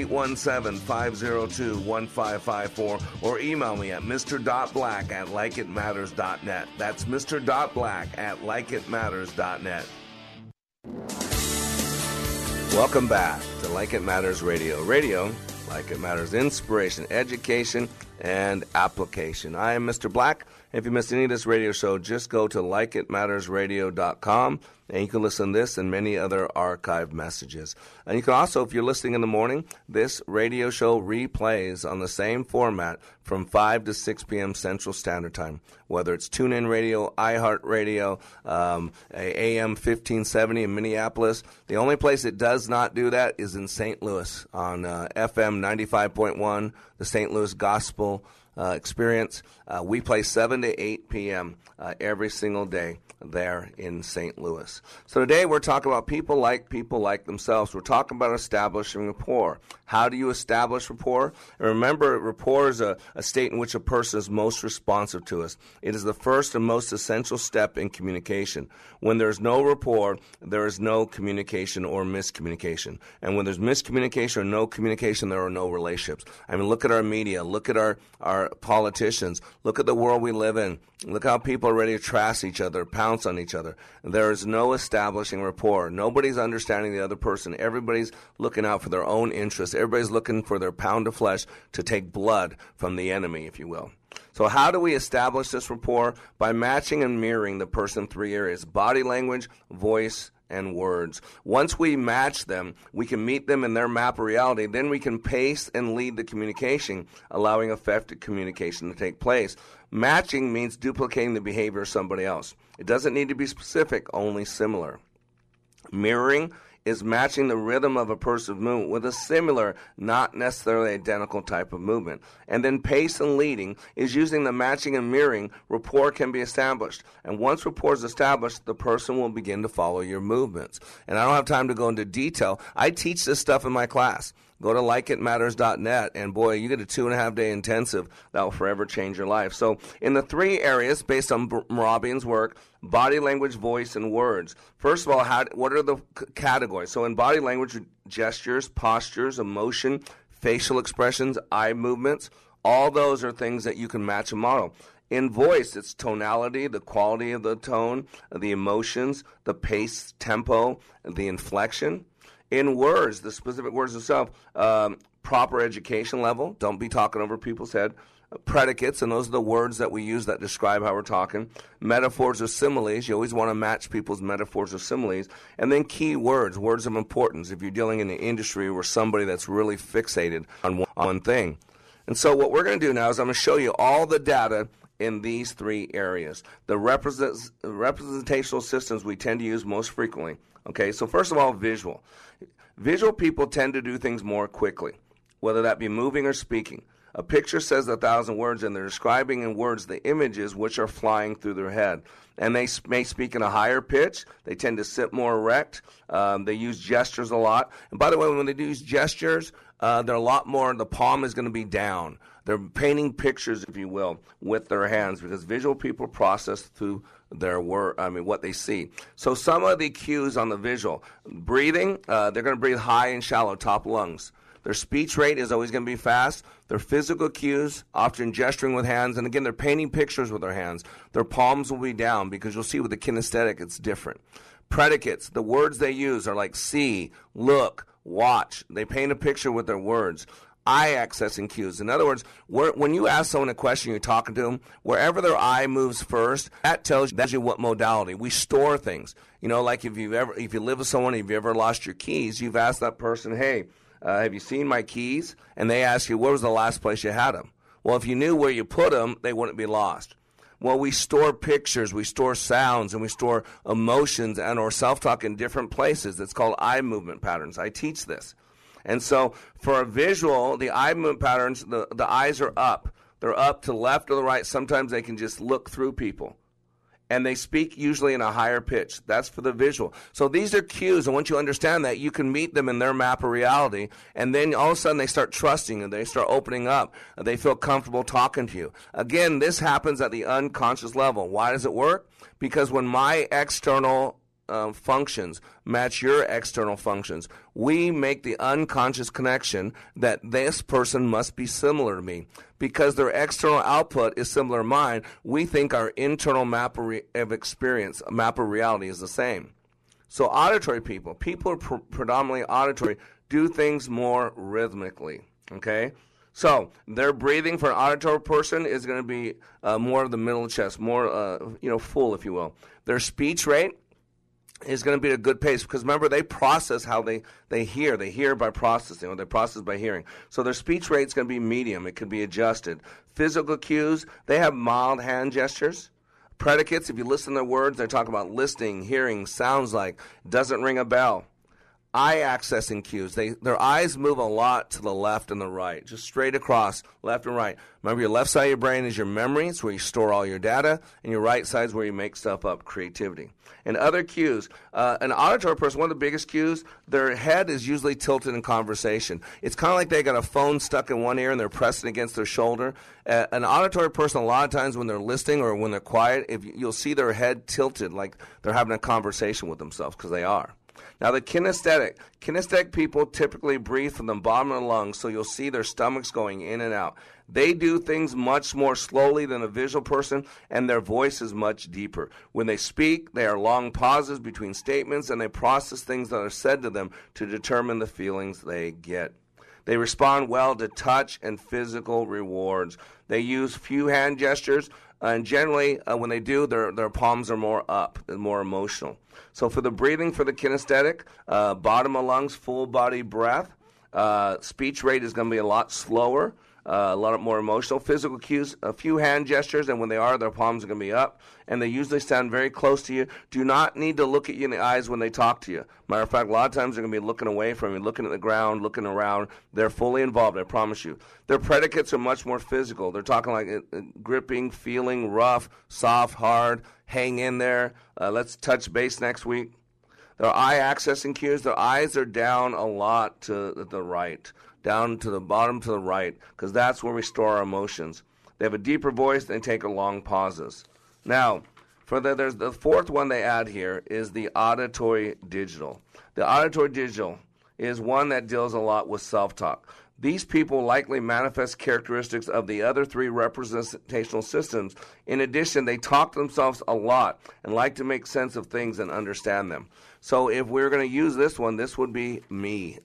817-502-1554 or email me at mr.black@likeitmatters.net. That's mr.black@likeitmatters.net. Welcome back to Like It Matters Radio. Radio, like it matters, inspiration, education, and application. I am Mr. Black, If you missed any of this radio show, just go to likeitmattersradio.com, and you can listen to this and many other archived messages. And you can also, if you're listening in the morning, this radio show replays on the same format from 5 to 6 p.m. Central Standard Time, whether it's TuneIn Radio, iHeartRadio, AM 1570 in Minneapolis. The only place it does not do that is in St. Louis on FM 95.1, the St. Louis Gospel Experience. We play 7 to 8 p.m. Every single day there in St. Louis. So today we're talking about people like themselves. We're talking about establishing rapport. How do you establish rapport? And remember, rapport is a state in which a person is most responsive to us. It is the first and most essential step in communication. When there's no rapport, there is no communication or miscommunication. And when there's miscommunication or no communication, there are no relationships. I mean, look at our media. Look at our politicians. Look at the world we live in. Look how people are ready to trash each other, pounce on each other. There is no establishing rapport. Nobody's understanding the other person. Everybody's looking out for their own interests. Everybody's looking for their pound of flesh to take blood from the enemy, if you will. So how do we establish this rapport? By matching and mirroring the person in 3 areas: body language, voice, and words. Once we match them, we can meet them in their map of reality. Then we can pace and lead the communication, allowing effective communication to take place. Matching means duplicating the behavior of somebody else. It doesn't need to be specific, only similar. Mirroring is matching the rhythm of a person's movement with a similar, not necessarily identical type of movement. And then pace and leading is using the matching and mirroring. Rapport can be established. And once rapport is established, the person will begin to follow your movements. And I don't have time to go into detail. I teach this stuff in my class. Go to likeitmatters.net, and boy, you get a 2.5-day intensive that will forever change your life. So in the 3 areas, based on Mehrabian's work, body language, voice, and words. First of all, what are the categories? So in body language, gestures, postures, emotion, facial expressions, eye movements, all those are things that you can match and model. In voice, it's tonality, the quality of the tone, the emotions, the pace, tempo, the inflection. In words, the specific words themselves, proper education level. Don't be talking over people's head. Predicates, and those are the words that we use that describe how we're talking. Metaphors or similes. You always want to match people's metaphors or similes. And then key words, words of importance, if you're dealing in the industry or somebody that's really fixated on one thing. And so what we're going to do now is I'm going to show you all the data in these 3 areas. The representational systems we tend to use most frequently. Okay, so first of all, visual. Visual people tend to do things more quickly, whether that be moving or speaking. A picture says 1,000 words, and they're describing in words the images which are flying through their head. And they may speak in a higher pitch. They tend to sit more erect. They use gestures a lot. And by the way, when they do use gestures, they're a lot more, the palm is going to be down. They're painting pictures, if you will, with their hands, because visual people process through their what they see. So some of the cues on the visual: breathing, they're going to breathe high and shallow, top lungs. Their speech rate is always going to be fast. Their physical cues, often gesturing with hands, and again, they're painting pictures with their hands. Their palms will be down, because you'll see with the kinesthetic, it's different. Predicates, the words they use are like see, look, watch. They paint a picture with their words. Eye accessing cues. In other words, when you ask someone a question, you're talking to them, wherever their eye moves first, that tells you what modality. We store things. You know, like if you live with someone, if you ever lost your keys, you've asked that person, hey, have you seen my keys? And they ask you, where was the last place you had them? Well, if you knew where you put them, they wouldn't be lost. Well, we store pictures, we store sounds, and we store emotions and or self-talk in different places. It's called eye movement patterns. I teach this. And so for a visual, the eye movement patterns, the eyes are up. They're up to the left or the right. Sometimes they can just look through people. And they speak usually in a higher pitch. That's for the visual. So these are cues, and once you understand that, you can meet them in their map of reality, and then all of a sudden they start trusting you, they start opening up, they feel comfortable talking to you. Again, this happens at the unconscious level. Why does it work? Because when my external functions match your external functions, we make the unconscious connection that this person must be similar to me. Because their external output is similar to mine, we think our internal map of experience, map of reality, is the same. So auditory people who are predominantly auditory, do things more rhythmically, okay? So their breathing for an auditory person is going to be more of the middle of the chest, more full, if you will. Their speech rate is going to be at a good pace because remember they process how they hear. They hear by processing, or they process by hearing. So their speech rate is going to be medium. It can be adjusted. Physical cues, they have mild hand gestures. Predicates, if you listen to their words, they talk about listening, hearing, sounds like, doesn't ring a bell. Eye accessing cues. Their eyes move a lot to the left and the right, just straight across, left and right. Remember, your left side of your brain is your memory. It's where you store all your data, and your right side is where you make stuff up, creativity. And other cues. An auditory person, one of the biggest cues, their head is usually tilted in conversation. It's kind of like they got a phone stuck in one ear and they're pressing against their shoulder. An auditory person, a lot of times when they're listening or when they're quiet, you'll see their head tilted like they're having a conversation with themselves, because they are. Now, the kinesthetic people typically breathe from the bottom of the lungs, so you'll see their stomachs going in and out. They do things much more slowly than a visual person, and their voice is much deeper. When they speak, there are long pauses between statements, and they process things that are said to them to determine the feelings they get. They respond well to touch and physical rewards. They use few hand gestures, and generally, when they do, their palms are more up and more emotional. So for the breathing for the kinesthetic, bottom of lungs, full body breath. Speech rate is going to be a lot slower, a lot more emotional. Physical cues, a few hand gestures, and when they are, their palms are going to be up. And they usually stand very close to you. Do not need to look at you in the eyes when they talk to you. Matter of fact, a lot of times they're going to be looking away from you, looking at the ground, looking around. They're fully involved, I promise you. Their predicates are much more physical. They're talking like gripping, feeling, rough, soft, hard, hang in there. Let's touch base next week. Their eye accessing cues, their eyes are down a lot to the right, down to the bottom to the right, because that's where we store our emotions. They have a deeper voice, they take long pauses. Now, there's the fourth one they add here is the auditory digital. The auditory digital is one that deals a lot with self-talk. These people likely manifest characteristics of the other three representational systems. In addition, they talk to themselves a lot and like to make sense of things and understand them. So if we're going to use this one, this would be me.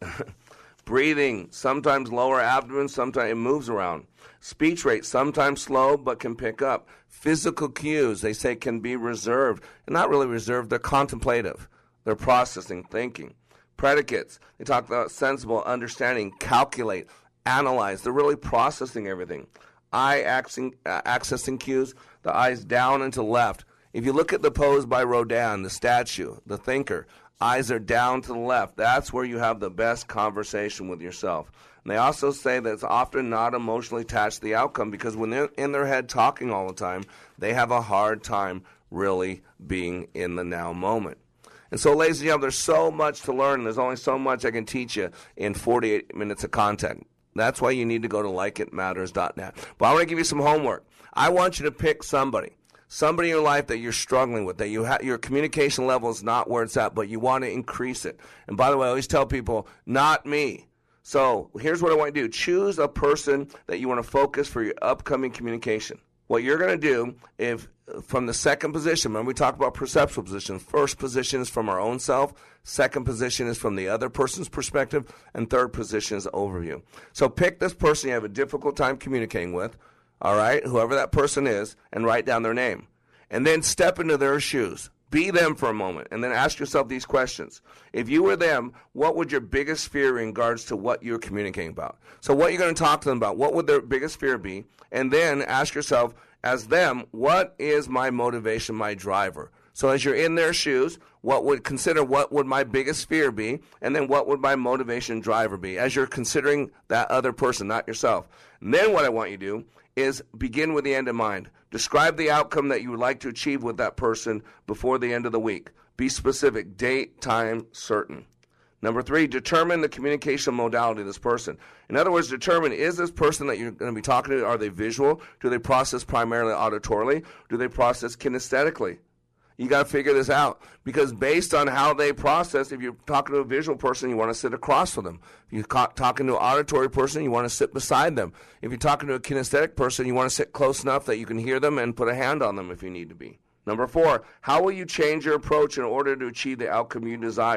Breathing, sometimes lower abdomen, sometimes it moves around. Speech rate, sometimes slow but can pick up. Physical cues, they say, can be reserved. And not really reserved, they're contemplative. They're processing, thinking. Predicates, they talk about sensible, understanding, calculate, analyze. They're really processing everything. Eye accessing cues, the eyes down and to left. If you look at the pose by Rodin, the statue, the thinker, eyes are down to the left. That's where you have the best conversation with yourself. And they also say that it's often not emotionally attached to the outcome because when they're in their head talking all the time, they have a hard time really being in the now moment. And so, ladies and gentlemen, there's so much to learn, and there's only so much I can teach you in 48 minutes of content. That's why you need to go to likeitmatters.net. But I want to give you some homework. I want you to pick somebody in your life that you're struggling with, that your communication level is not where it's at, but you want to increase it. And by the way, I always tell people, not me. So here's what I want you to do. Choose a person that you want to focus for your upcoming communication. What you're going to do, if from the second position, when we talk about perceptual position, first position is from our own self, second position is from the other person's perspective, and third position is overview. So pick this person you have a difficult time communicating with, all right, whoever that person is, and write down their name. And then step into their shoes. Be them for a moment, and then ask yourself these questions. If you were them, what would your biggest fear in regards to what you're communicating about? So what you're going to talk to them about, what would their biggest fear be? And then ask yourself, as them, what is my motivation, my driver? So as you're in their shoes, what would my biggest fear be? And then what would my motivation driver be? As you're considering that other person, not yourself. And then what I want you to do is begin with the end in mind. Describe the outcome that you would like to achieve with that person before the end of the week. Be specific, date, time, certain. Number 3, determine the communication modality of this person. In other words, determine, is this person that you're going to be talking to, are they visual? Do they process primarily auditorily? Do they process kinesthetically? You got to figure this out because based on how they process, if you're talking to a visual person, you want to sit across from them. If you're talking to an auditory person, you want to sit beside them. If you're talking to a kinesthetic person, you want to sit close enough that you can hear them and put a hand on them if you need to be. Number 4, how will you change your approach in order to achieve the outcome you desire?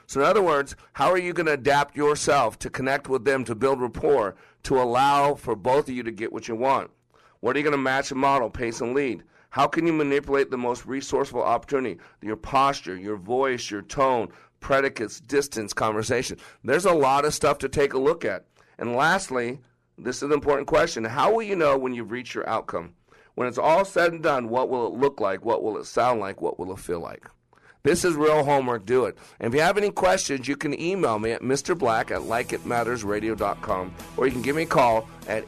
So in other words, how are you going to adapt yourself to connect with them, to build rapport, to allow for both of you to get what you want? What are you going to match and model, pace and lead? How can you manipulate the most resourceful opportunity? Your posture, your voice, your tone, predicates, distance, conversation. There's a lot of stuff to take a look at. And lastly, this is an important question. How will you know when you've reached your outcome? When it's all said and done, what will it look like? What will it sound like? What will it feel like? This is real homework. Do it. And if you have any questions, you can email me at mrblack@likeitmattersradio.com, or you can give me a call at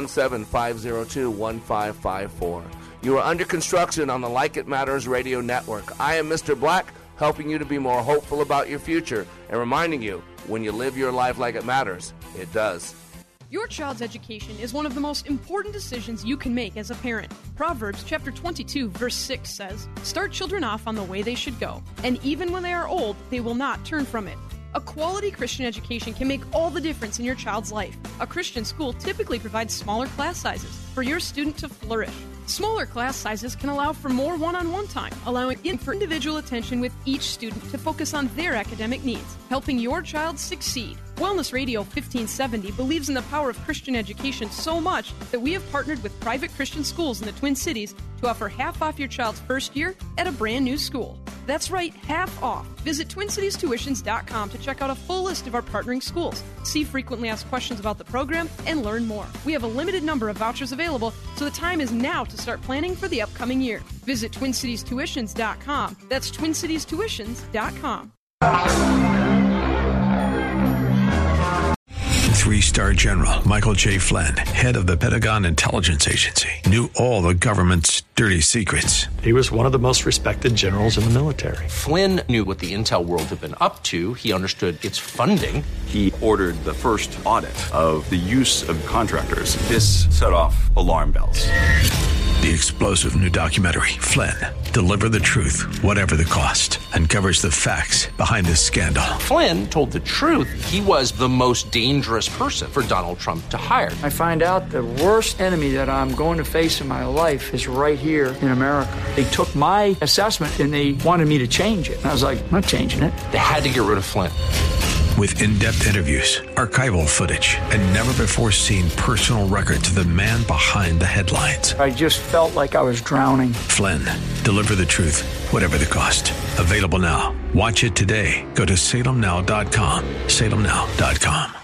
817-502-1554. You are under construction on the Like It Matters Radio Network. I am Mr. Black, helping you to be more hopeful about your future and reminding you, when you live your life like it matters, it does. Your child's education is one of the most important decisions you can make as a parent. Proverbs chapter 22, verse 6 says, "Start children off on the way they should go, and even when they are old, they will not turn from it." A quality Christian education can make all the difference in your child's life. A Christian school typically provides smaller class sizes for your student to flourish. Smaller class sizes can allow for more one-on-one time, allowing for individual attention with each student to focus on their academic needs, helping your child succeed. Wellness Radio 1570 believes in the power of Christian education so much that we have partnered with private Christian schools in the Twin Cities to offer half off your child's first year at a brand new school. That's right, half off. Visit TwinCitiesTuitions.com to check out a full list of our partnering schools, see frequently asked questions about the program, and learn more. We have a limited number of vouchers available, so the time is now to start planning for the upcoming year. Visit TwinCitiesTuitions.com. That's TwinCitiesTuitions.com. 3-star General Michael J. Flynn, head of the Pentagon Intelligence Agency, knew all the government's dirty secrets. He was one of the most respected generals in the military. Flynn knew what the intel world had been up to. He understood its funding. He ordered the first audit of the use of contractors. This set off alarm bells. The explosive new documentary, Flynn, Deliver the Truth, Whatever the Cost, uncovers the facts behind this scandal. Flynn told the truth. He was the most dangerous person for Donald Trump to hire. I find out the worst enemy that I'm going to face in my life is right here in America. They took my assessment and they wanted me to change it. And I was like, I'm not changing it. They had to get rid of Flynn. With in-depth interviews, archival footage, and never-before-seen personal records of the man behind the headlines. I just felt like I was drowning. Flynn, Deliver the Truth, Whatever the Cost. Available now. Watch it today. Go to salemnow.com. salemnow.com.